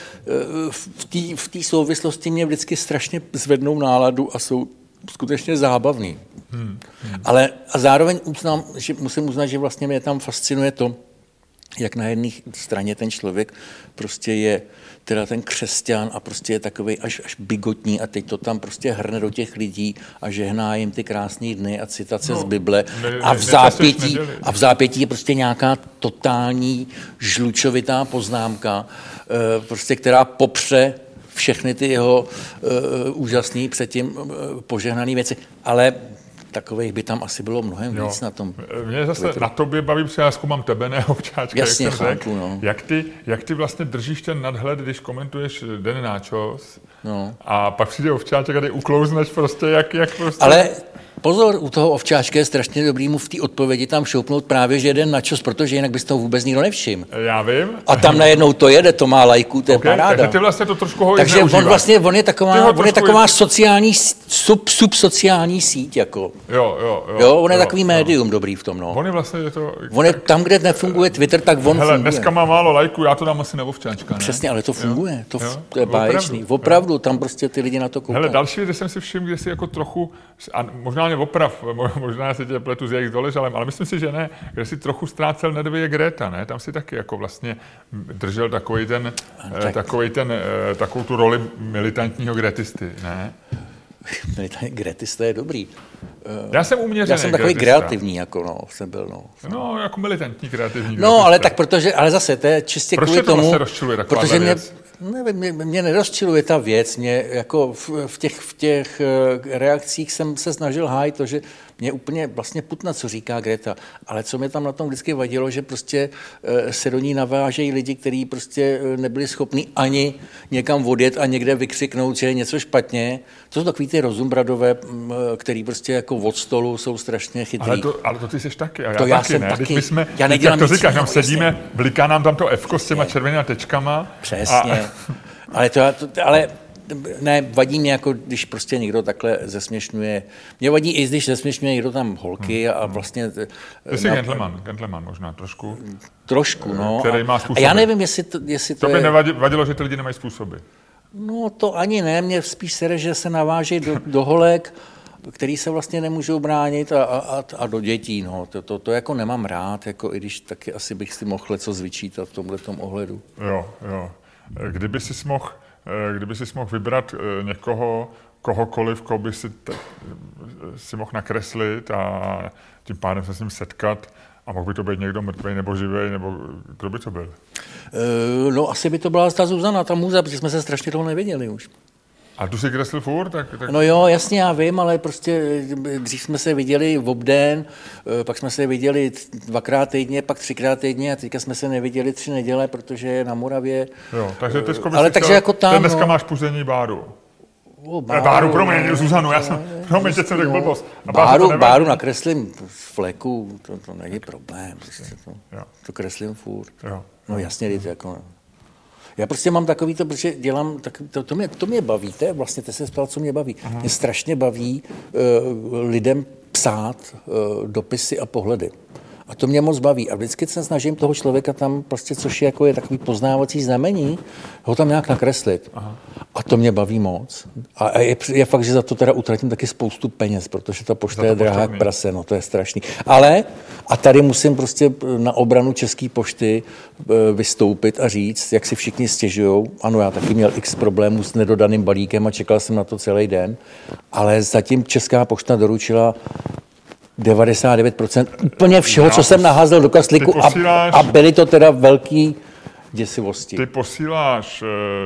v té souvislosti mě vždycky strašně zvednou náladu a jsou skutečně zábavný. Hmm, hmm. Ale a zároveň uznám, že musím uznat, že vlastně mě tam fascinuje to, jak na jedné straně ten člověk prostě je teda ten křesťan a prostě je takovej až, až bigotní a teď to tam prostě hrne do těch lidí a žehná jim ty krásné dny a citace no, z Bible ne, ne, a v zápětí a v zápětí je prostě nějaká totální žlučovitá poznámka, prostě která popře všechny ty jeho uh, úžasný předtím uh, požehnaný věci, ale takových by tam asi bylo mnohem jo. víc na tom. Mě zase Twitteru. Na tobě baví, protože já zkoumám tebe, ne ovčáčka, jasně, jak jsem chápu, no. jak, ty, jak ty vlastně držíš ten nadhled, když komentuješ Den Nachos no. a pak přijde ovčáček a ty uklouzneš prostě, jak, jak prostě... Ale pozor, u toho ovčáčka je strašně dobrý mu v té odpovědi tam šoupnout právě, že jeden načos, protože jinak bys toho vůbec nikdo nevšiml. Já vím. A tam najednou to jede, to má lajků, to je okay, paráda. Takže ty vlastně to trošku ho Takže on vlastně, on je taková, on je taková sociální, sub, subsociální síť, jako. Jo, jo, jo. Jo, on je jo, takový jo. médium dobrý v tom, no. On je vlastně je to... On je tam, kde nefunguje Twitter, tak on hele, funguje. Dneska má málo lajků, já to dám asi na ovčáčka, ne? Přesně, ale to funguje, to, jo? to je báječný. Opravdu, opravdu tam prostě ty lidi na to koukají. Hele, další věc, jsem si všiml, kde si jako trochu, a možná mě oprav, možná se tě pletu s jejich doležalem, ale myslím si, že ne, kde si trochu ztrácel Nedvěje Greta, ne? Tam si taky jako vlastně držel takovej ten, tak. takovej ten, takovou tu roli militantního gretisty, ne? Militantní gretista je dobrý. Já jsem uměřený. Já jsem takový gretista. Kreativní, jako no, jsem byl, no. No, jako militantní kreativní. No, gretista. Ale tak protože, ale zase, to je čistě Proč kvůli to tomu, vlastně rozčiluje taková protože mě, věc? nevím, mě, mě nerozčiluje ta věc, mě jako v, v, těch, v těch reakcích jsem se snažil hájit to, že mě úplně vlastně putna, co říká Greta, ale co mě tam na tom vždycky vadilo, že prostě se do ní navážejí lidi, kteří prostě nebyli schopni ani někam odjet a někde vykřiknout, že je něco špatně. To jsou takový ty rozumbradové, který prostě jako od stolu jsou strašně chytrý. Ale to, ale to ty jsi taky a já to taky, já jsem ne? Taky. My jsme, já nedělám jak to říkáš, tam vlastně. sedíme, bliká nám tam to F-ko s těma červenými tečkama. Přesně. A... ale to, to, ale ne, vadí mě, jako když prostě někdo takhle zesměšňuje. Mě vadí i když zesměšňuje někdo tam holky hmm. a vlastně... Ty jsi na... gentleman, gentleman možná trošku. Trošku, no. Který má způsoby. A já nevím, jestli to, jestli to, to by je... nevadilo, že ty lidi nemají způsoby. No to ani ne, mě spíš sere, že se naváží do, do holek, který se vlastně nemůžou bránit a, a, a do dětí, no. To, to, to jako nemám rád, jako i když taky asi bych si mohl leco vyčítat v tomhletom ohledu. Jo, jo. Kdyby si mohl, kdyby si mohl vybrat někoho, kohokoliv, koho by si, te, si mohl nakreslit a tím pádem se s ním setkat a mohl by to být někdo mrtvej nebo živej, nebo kdo by to byl? Uh, no asi by to byla ta Zuzana, ta muza, protože jsme se strašně toho nevěděli už. A tu si kreslil furt? Tak, tak... No jo, jasně, já vím, ale prostě dřív jsme se viděli v obden, pak jsme se viděli dvakrát týdně, pak třikrát týdně a teďka jsme se neviděli tři neděle, protože je na Moravě. Jo, takže ty ale takže jako tam, ty dneska no. máš puzení Báru. O, báru, báru, promiň, Zuzanu, já jsem, promiň, teď jsem řekl blbost. Báru, báru nakreslím z fleku, to, to není problém, prostě to, to kreslím furt. Jo. No jasně, dejte, jako... Já prostě mám takový to, protože dělám, tak to, to, mě, to mě baví, to je vlastně, ty se ptal, co mě baví. Aha. Mě strašně baví uh, lidem psát uh, dopisy a pohledy. A to mě moc baví. A vždycky se snažím toho člověka tam prostě, což je, jako je takový poznávací znamení, ho tam nějak nakreslit. Aha. A to mě baví moc. A je, je fakt, že za to teda utratím taky spoustu peněz, protože ta pošta je drahá jak prase, no to je strašný. Ale, a tady musím prostě na obranu České pošty vystoupit a říct, jak si všichni stěžujou. Ano, já taky měl x problémů s nedodaným balíkem a čekal jsem na to celý den, ale zatím Česká pošta doručila devadesát devět procent úplně všeho, co jsem naházel do kaslíku posíláš, a, a byly to teda velký děsivosti. Ty posíláš,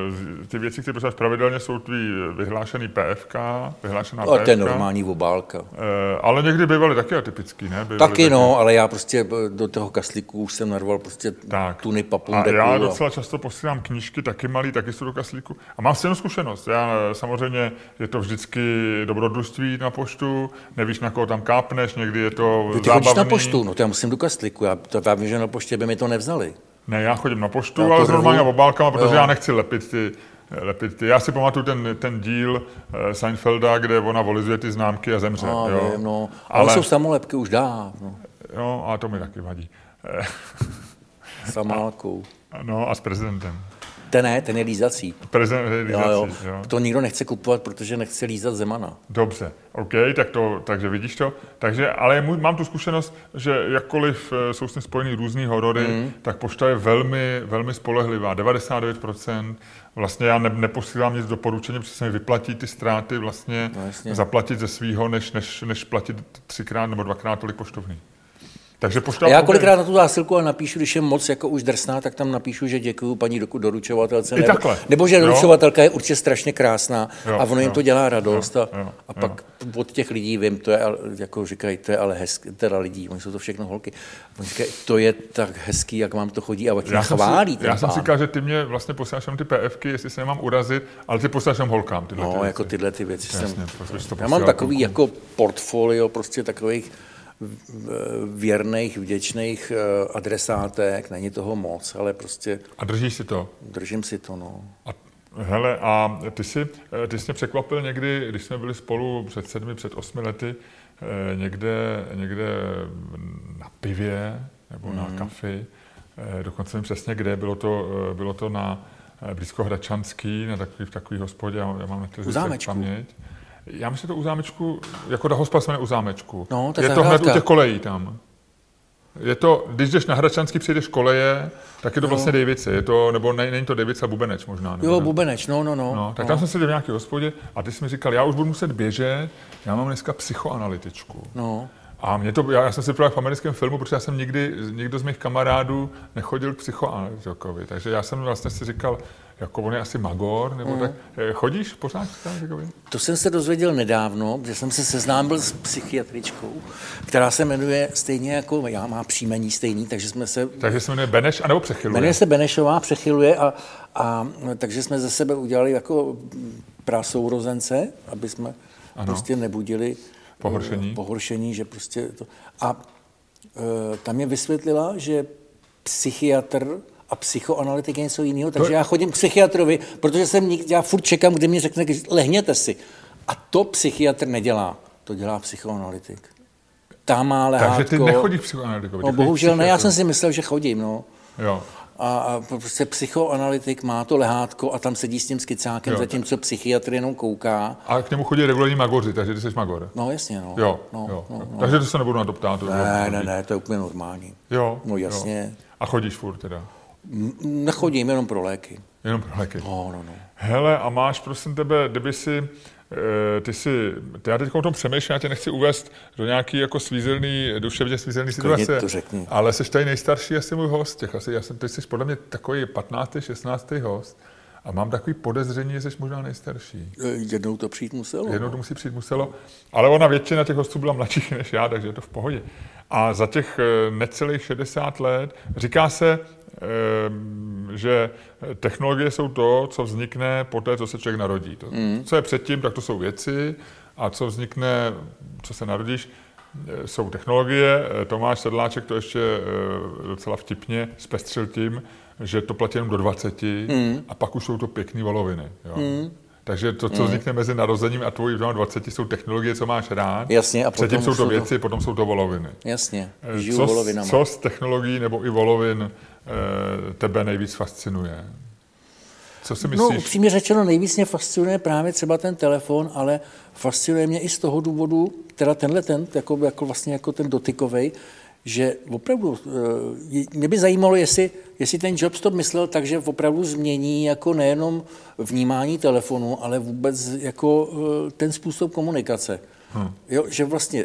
ty věci, které posíláš pravidelně, jsou tvý vyhlášený P F K, vyhlášená P F K. To je normální obálka. Ale někdy bývaly taky atypický, ne? Bývaly taky, taky no, ale já prostě do toho kaslíku už jsem narval prostě tak. tuny papundeků. A já docela často posílám knížky, taky malý, taky jsou do kaslíku. A mám stejnou zkušenost. Já samozřejmě, je to vždycky dobrodružství na poštu, nevíš, na koho tam kápneš, někdy je to ty zábavný. Ty chodíš na poštu, no to já musím do kaslíku, já, to, já vím, že na poště by mi to nevzali. Ne, já chodím na poštu, ale s normálníma obálkama, protože jo. já nechci lepit ty, lepit ty. Já si pamatuju ten, ten díl uh, Seinfelda, kde ona volizuje ty známky a zemře. A, jo. Vím, no. Ale, ale jsou samolepky už dávno. Jo, a to mi taky vadí. S Amálkou. No a s prezidentem. Ten ne, ten je lízací. Prezident je lízací, jo, jo. jo. To nikdo nechce kupovat, protože nechce lízat Zemana. Dobře, OK, tak to, takže vidíš to. Takže, ale můj, mám tu zkušenost, že jakkoliv jsou s tím spojený různý horory, mm. tak pošta je velmi, velmi spolehlivá. devadesát devět procent. Vlastně já ne, neposílám nic doporučení, protože se mi vyplatí ty ztráty vlastně no, zaplatit ze svýho, než, než, než platit třikrát nebo dvakrát tolik poštovný. Takže pošta... Já kolikrát na tu zásilku ale napíšu, když je moc jako už drsná, tak tam napíšu, že děkuju paní doručovatelce. Nebo, nebo že doručovatelka je určitě strašně krásná jo, a ono jim jo, to dělá radost. Jo, a, jo, a pak jo. Od těch lidí vím, to je, jako říkají, to je ale hezké, teda lidí, oni jsou to všechno holky. Oni říkají, to je tak hezký, jak vám to chodí a jak chválí. Si, já jsem si říkal, že ty mě vlastně posíláš ty PFky, jestli se nemám urazit, ale ty posíláš holkám. Tyhle no, ty jako tyhle ty věci. Jasně, jsem, já mám takový jako portfolio prostě takových věrných, vděčných adresátek, není toho moc, ale prostě... A držíš si to? Držím si to, no. A, hele, a ty jsi, ty jsi mě překvapil někdy, když jsme byli spolu před sedmi, před osmi lety, někde, někde na pivě nebo mm. na kafi, dokonce vím přesně kde, bylo to, bylo to na blízko Hradčanský, na takový, v takový hospodě, já mám na to paměť. Já myslím, že to u zámečku, jako ta hospoda se jmenuje u zámečku. No, je to hned u těch kolejí tam. Je to, když jdeš na Hradčanský, přijdeš koleje, tak je to vlastně no. Dejvice. Je to, nebo ne, není to Dejvice a Bubeneč možná. Jo, ne? Bubeneč, no, no, no. no tak no. tam jsem seděl v nějaké hospodě a ty jsi mi říkal, já už budu muset běžet, já mám dneska psychoanalytičku. No. A mě to, já, já jsem si připravil v americkém filmu, protože já jsem nikdy, nikdo z mých kamarádů nechodil k psychoanalytikovi. Takže já jsem vlastně si říkal, jako on je asi magor, nebo mm. tak. Chodíš pořád? To jsem se dozvěděl nedávno, že jsem se seznámil s psychiatričkou, která se jmenuje stejně jako, já má příjmení stejný, takže jsme se... Takže se jmenuje Beneš, anebo Přechyluje? Jmenuje se Benešová, Přechyluje a, a takže jsme ze sebe udělali jako prasourozence, aby jsme ano. prostě nebudili pohoršení. pohoršení, že prostě to... A e, tam mě vysvětlila, že psychiatr a psychoanalytik je něco jiného, takže to... já chodím k psychiatrovi, protože jsem nikdy, já furt čekám, kde mi řekne, lehněte si. A to psychiatr nedělá, to dělá psychoanalytik. Tam má lehátko. Takže ty nechodíš k psychoanalytikovi? No bohužel ne, já jsem si myslel, že chodím, no. Jo. A, a prostě psychoanalytik má to lehátko a tam sedí s tím skicákem, jo. zatímco psychiatr jenom kouká. A k němu chodí regulární magoři, takže ty jsi magor. No jasně, no. Jo, no, jo. No, no. Takže to se nebudu na to ptát. Ne, ne, ne, to je úplně normální. Jo. No jasně. Jo. A chodíš furt teda? Nechodím, jenom pro léky. Jenom pro léky? No, no, no. Hele, a máš prosím tebe, kdyby si, ty si, já teď o tom přemýšlím, já tě nechci uvést do nějaký jako svízelný, duševně svízelný situace, ale jsi tady nejstarší asi můj host, těch asi, já jsem, teď jsi podle mě takový patnáctý, šestnáctý host a mám takový podezření, že jsi možná nejstarší. Jednou to přijít muselo. Jednou to musí přijít muselo, ale ona většina těch hostů byla mladších než já, takže je to v pohodě. A za těch necelých šedesát let říká se, že technologie jsou to, co vznikne po té, co se člověk narodí. To, mm. Co je předtím, tak to jsou věci a co vznikne, co se narodíš, jsou technologie. Tomáš Sedláček to ještě docela vtipně zpestřil tím, že to platí jenom do dvaceti mm. a pak už jsou to pěkný voloviny. Jo. Mm. Takže to, co vznikne mezi narozením a tvojí dvaceti, jsou technologie, co máš rád. Jasně, a předtím potom jsou to věci, to... potom jsou to voloviny. Jasně, žiju co, volovinama. Co z technologií nebo i volovin tebe nejvíc fascinuje? Co si myslíš? No, upřímně řečeno, nejvíc mě fascinuje právě třeba ten telefon, ale fascinuje mě i z toho důvodu, teda tenhle ten, jako, jako vlastně jako ten dotykovej, že opravdu, mě by zajímalo, jestli, jestli ten Jobs to myslel tak, že opravdu změní jako nejenom vnímání telefonu, ale vůbec jako ten způsob komunikace. Hmm. Jo, že vlastně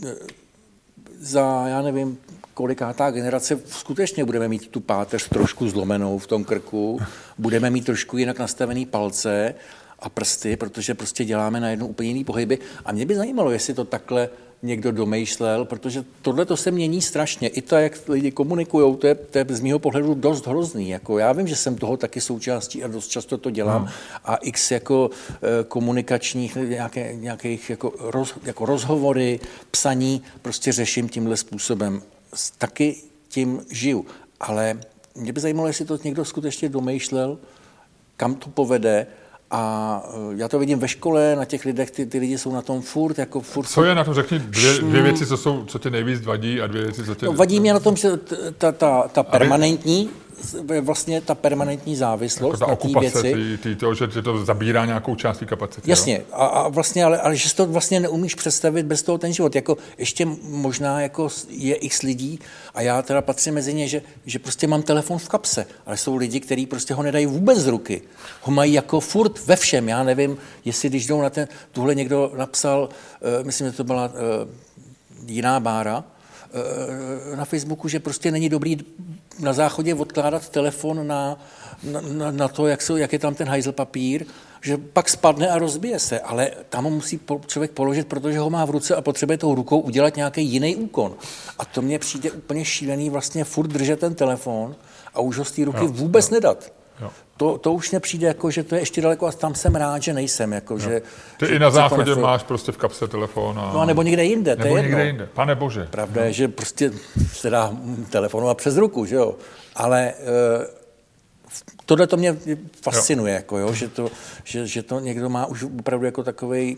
za, já nevím, kolikátá generace skutečně budeme mít tu páteř trošku zlomenou v tom krku, budeme mít trošku jinak nastavený palce a prsty, protože prostě děláme najednou úplně jiný pohyby. A mě by zajímalo, jestli to takhle někdo domýšlel, protože tohle to se mění strašně. I to, jak lidi komunikujou, to je, to je z mého pohledu dost hrozný. Jako já vím, že jsem toho taky součástí a dost často to dělám. No. A x jako e, komunikačních nějaké, nějakých jako, roz, jako rozhovory, psaní prostě řeším tímhle způsobem. Taky tím žiju. Ale mě by zajímalo, jestli to někdo skutečně domýšlel, kam to povede. A já to vidím ve škole, na těch lidech, ty, ty lidi jsou na tom furt, jako furt... Co je na tom, řekni dvě, dvě věci, co, jsou, co tě nejvíc vadí a dvě věci, co tě... No, vadí mě na tom, že ta, ta, ta permanentní vlastně ta permanentní závislost jako ta na té věci. Tý, tý to, že, že to zabírá nějakou část té kapacity. Jasně, a, a vlastně, ale, ale že si to vlastně neumíš představit bez toho ten život. Jako ještě možná jako je x lidí, a já teda patřím mezi ně, že, že prostě mám telefon v kapse, ale jsou lidi, kteří prostě ho nedají vůbec z ruky. Ho mají jako furt ve všem. Já nevím, jestli když jdou na ten, tuhle někdo napsal, uh, myslím, že to byla uh, jiná Bára, uh, na Facebooku, že prostě není dobrý na záchodě odkládat telefon na, na, na to, jak, jsou, jak je tam ten hajzl papír, že pak spadne a rozbije se, ale tam ho musí člověk položit, protože ho má v ruce a potřebuje tou rukou udělat nějaký jiný úkon. A to mně přijde úplně šílený vlastně furt držet ten telefon a už ho z té ruky jo, vůbec jo. nedat. Jo. To, to už nepřijde jako, že to je ještě daleko a tam jsem rád, že nejsem. Jako, že, Ty že i na záchodě máš prostě v kapse telefon. A... No a nebo někde jinde, nebo to je někde jedno. jinde. Pane bože. Pravda no. je, že prostě se dá telefonovat přes ruku, že jo. Ale e, tohle to mě fascinuje, jo. Jako, jo, že, to, že, že to někdo má už opravdu jako takovej,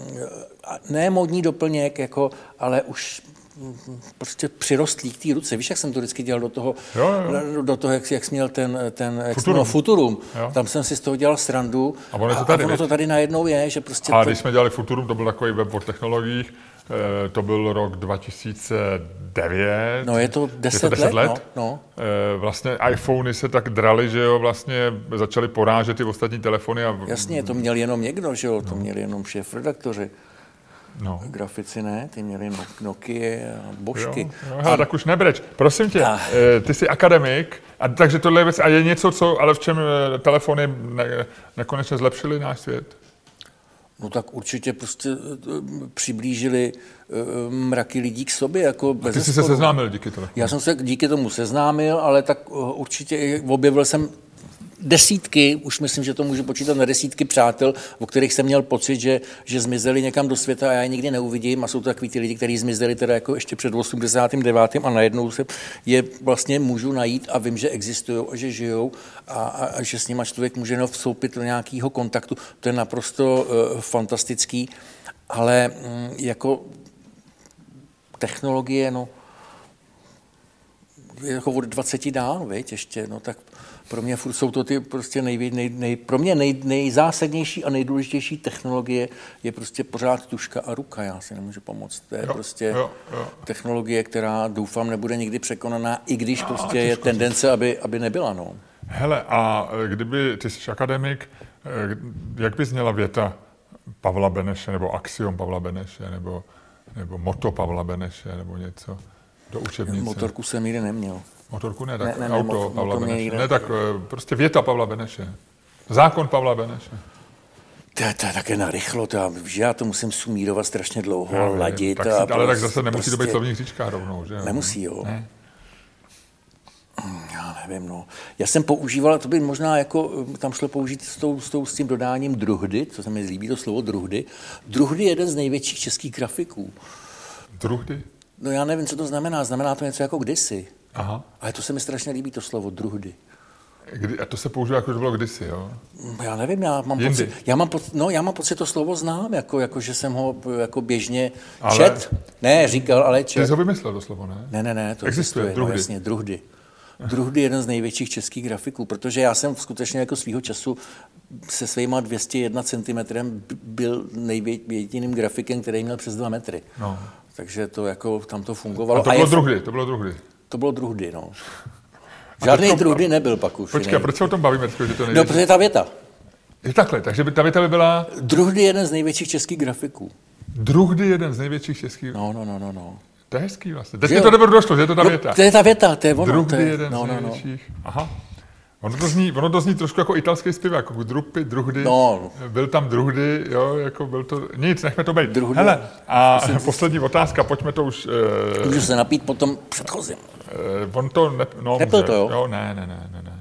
ne módní doplněk, jako, ale už prostě přirostlý k té ruce. Víš, jak jsem to vždycky dělal do toho, jo, jo. do toho jak, jak jsi měl ten, ten Futurum. No, Futurum. Tam jsem si z toho dělal srandu a ono to a, tady, a ono to tady najednou je, že prostě... A to... když jsme dělali Futurum, to byl takový web o technologiích, to byl rok dva tisíce devět. No je to deset, je to deset let. let? No, no. Vlastně iPhony se tak drali, že jo, vlastně začali porážet ty ostatní telefony. A... Jasně, to měl jenom někdo, že jo, to no. měli jenom šéfredaktoři. No. Grafici ne, ty měli Nokia a Božky. Jo, jo, a... tak už nebreč. Prosím tě, a... ty jsi akademik, a takže tohle je věc, a je něco, co, ale v čem telefony ne, nekonečně zlepšily náš svět? No tak určitě prostě přiblížili mraky lidí k sobě. Jako a ty jsi se seznámil díky tomu? Já jsem se díky tomu seznámil, ale tak určitě objevil jsem desítky, už myslím, že to můžu počítat na desítky přátel, o kterých jsem měl pocit, že, že zmizeli někam do světa a já je nikdy neuvidím a jsou to takový ty lidi, kteří zmizeli teda jako ještě před osmdesátým devátým a najednou se je vlastně můžu najít a vím, že existují a že žijou a, a, a že s nima člověk může jenom vstoupit do nějakého kontaktu. To je naprosto uh, fantastický, ale um, jako technologie, no, jako od dvaceti dál, viď, ještě, no tak pro mě furt jsou to ty prostě nejvě, nej, nej, pro mě nej, nejzásadnější a nejdůležitější technologie je prostě pořád tužka a ruka, já si nemůžu pomoct. To je jo, prostě jo, jo. technologie, která doufám nebude nikdy překonaná, i když prostě je tendence, aby, aby nebyla, no. Hele, a kdyby, ty jsi akademik, jak by zněla věta Pavla Beneše, nebo axiom Pavla Beneše, nebo, nebo moto Pavla Beneše, nebo něco do učebnice? Motorku jsem nikdy neměl. Motorku ne, tak ne, ne, auto mo- Pavla Beneše. Jde. Ne, tak prostě věta Pavla Beneše. Zákon Pavla Beneše. To je, to je také narychlo, to já, že já to musím sumírovat strašně dlouho, já, ladit. Tak a si, ale prostě, tak zase nemusí prostě, to být slovní hříčka rovnou, že? Nemusí, jo. Ne. Já nevím, no. Já jsem používal, to by možná jako, tam šlo použít s, tou, s, tou, s tím dodáním druhdy, co se mi líbí, to slovo druhdy. Druhdy je jeden z největších českých grafiků. Druhdy? No já nevím, co to znamená. Znamená to něco jako kdysi. Aha. Ale to se mi strašně líbí, to slovo druhdy. Kdy, a to se používá, jako to bylo kdysi, jo? Já nevím, já mám Jindy. pocit, já mám pocit, no, já mám pocit, to slovo znám, jako, jako že jsem ho jako běžně ale... čet. Ne, říkal, ale čet. Ty jsi ho vymyslel to slovo, ne? Ne, ne, ne, to existuje. existuje, Druhdy. No, jasně, druhdy. Druhdy je jeden z největších českých grafiků, protože já jsem skutečně jako svýho času se svýma dvě stě jedna centimetrem byl jediným grafikem, který měl přes dva metry. No. Takže to jako tam to fungovalo. A to bylo a druhdy, to bylo druhdy. To bylo druhdy, no. Žádný teďko, druhdy nebyl pak už. Počkej, proč se o tom bavíme? Že to no, protože ta věta. Je takhle, takže by ta věta by byla... Druhdy je jeden z největších českých grafiků. Druhdy je jeden z největších českých... No, no, no, no, no. To je hezký vlastně. Teď mi to nebudu došlo, že je to ta věta. No, to je ta věta, to je ono. Druhdy je jeden no, z no, největších... No. Aha. Ono to, zní, ono to zní trošku jako italský zpěvák, jako drupy, druhdy, no. Byl tam druhdy, jo, jako byl to, nic, nechme to být. Druhdy. Hele, a poslední otázka, pojďme to už... Uh, Můžu se napít potom předchozím. Uh, on to, ne, no, Nepil může, to, jo? Jo, ne, ne, ne, ne, ne.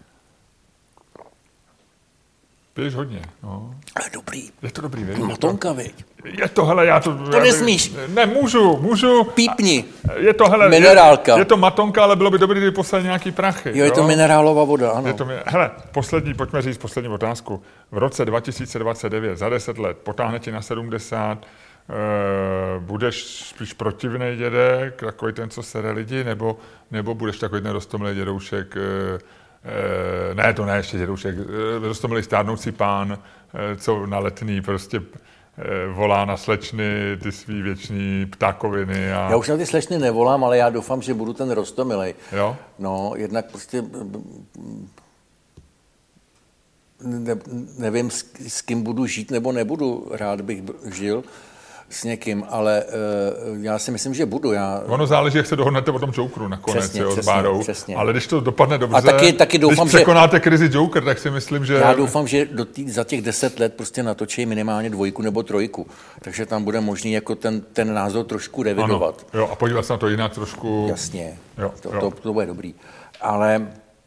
Piješ hodně, no. Ale dobrý. Je to dobrý, víš? Matonka, viď? Je to, hele, já to... To nesmíš. Ne, můžu, můžu. Pípni. Je to, hele... Minerálka. Je, je to matonka, ale bylo by dobré, kdyby poslali nějaký prachy. Jo, je to jo? minerálová voda, ano. Je to, hele, poslední, pojďme říct poslední otázku. V roce dva tisíce dvacet devět, za deset let, potáhne ti na sedmdesát, e, budeš spíš protivný dědek, takový ten, co sere lidi, nebo, nebo budeš takový ten roztomilý dědoušek, e, e, ne, to ne ještě dědoušek, e, roztomilý stárnoucí pán, e, co na Letný prostě e, volá na slečny ty svý věčný ptákoviny. A... Já už na ty slečny nevolám, ale já doufám, že budu ten roztomilej. Jo? No, jednak prostě ne, nevím, s, s kým budu žít nebo nebudu, rád bych žil s někým, ale uh, já si myslím, že budu. Já... Ono záleží, jak se dohodnete o tom Jokeru nakonec, přesně, jo, s přesně, Bárou. přesně. Ale když to dopadne dobře, a taky, taky doufám, když překonáte krizi Joker, tak si myslím, že... Já doufám, že do tý, za těch deset let prostě natočí minimálně dvojku nebo trojku. Takže tam bude možný jako ten, ten názor trošku revidovat. Ano, jo, a podívat se na to jinak trošku... Jasně, jo, to, jo. To, to bude dobrý. Ale...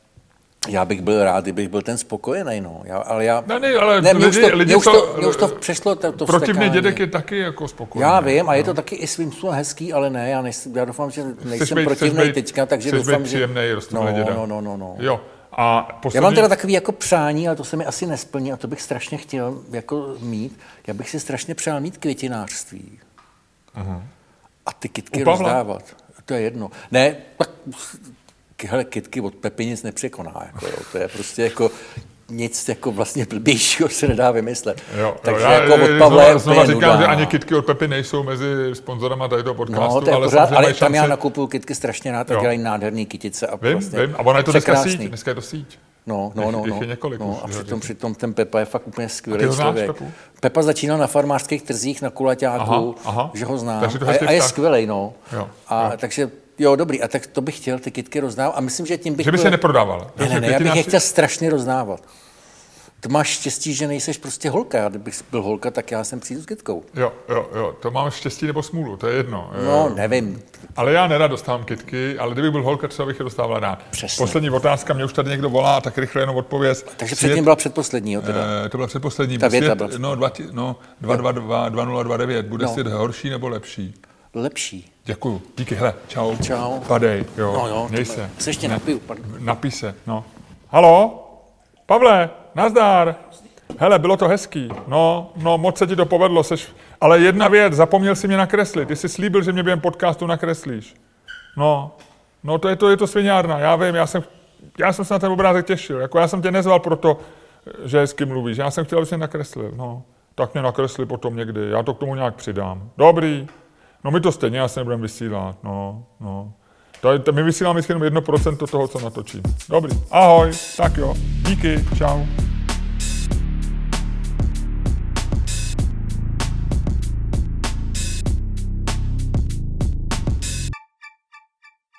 Já bych byl rád, kdybych byl ten spokojený, no. Já, ale já... Ne, ne, ale ne, mě, lidi, už to, lidi mě, už to, to, mě už to přešlo, to, to protivný vstekání. dědek je taky jako spokojený. Já vím, a je no. to taky i svým způsobem hezký, ale ne, já, nejsem, já doufám, že nejsem být, protivnej teďka, takže chceš doufám, být že... příjemnej, roztomilý no, děda. no, no, no, no. Jo. A poslední... Já mám teda takový jako přání, ale to se mi asi nesplní a to bych strašně chtěl jako mít. Já bych si strašně přál mít květinářství. Aha. A ty kytky rozdávat. To je jedno. Ne, tak... Hele, kytky od Pepy nic nepřekoná. Jako, jo. To je prostě jako nic jako vlastně blbějšího se nedá vymyslet. Jo, takže jo, jako od znova, Pavla je znova úplně říkám, nuda, že no. ani kytky od Pepy nejsou mezi sponzorama tady toho podcastu, No, to je ale, pořád, ale tam šanci... já nakupuju kytky strašně rád a dělají nádherný kytice. A vím, vlastně vím, a ona je to dneska překrásný. síť, dneska je to síť. No, no, no, no, je několik no už, a že? přitom, přitom ten Pepa je fakt úplně skvělý ty ho znáš, člověk. Pepu? Pepa začínal na farmářských trzích, na kulaťáku, Aha, aha. že ho znám. Takže to A, a je vztah. skvělej, no. Jo, a jo. takže jo, dobrý, a tak to bych chtěl, ty kytky rozdávat a myslím, že tím bych... Že by byl... se neprodával. Ne, ne, ne, já bych je chtěl strašně rozdávat. To máš štěstí, že nejseš prostě holka. Já kdybych byl holka, tak já jsem přijdu s kytkou. Jo, jo, jo, to mám štěstí nebo smůlu, to je jedno. No, nevím. Ale já nerad dostávám kytky, ale kdybych byl holka, třeba bych je dostával rád. Přesně. Poslední otázka, mě už tady někdo volá, tak rychle jenom odpověz. Takže Svět, předtím byla předposlední, jo, teda. Eh, to byla předposlední. Ta věta Svět, byla no, dva, no, dva dva dva, dva nula dva devět. Bude No. svět horší nebo lepší? Lepší. Děkuju. Díky, hele, čau. Čau. Padej, jo, No jo, měj to- se. se ještě napiju, pardon. Napij se, no. Halo? Pavle, nazdar. Hele, bylo to hezký. No, no, moc se ti to povedlo, seš... Ale jedna věc, zapomněl jsi mě nakreslit. Ty jsi slíbil, že mě během podcastu nakreslíš. No, no to je to, je to sviňárna, já vím, já jsem, já jsem se na ten obrázek těšil. Jako já jsem tě nezval proto, že hezky mluvíš. Já jsem chtěl, abys mě nakreslil, no. Tak mě nakresli potom někdy, já to k tomu nějak přidám. Dobrý. No my to stejně asi nebudeme vysílat, no, no. To, to, my vysíláme jenom jedno procento toho, co natočím. Dobrý, ahoj, tak jo, díky, čau.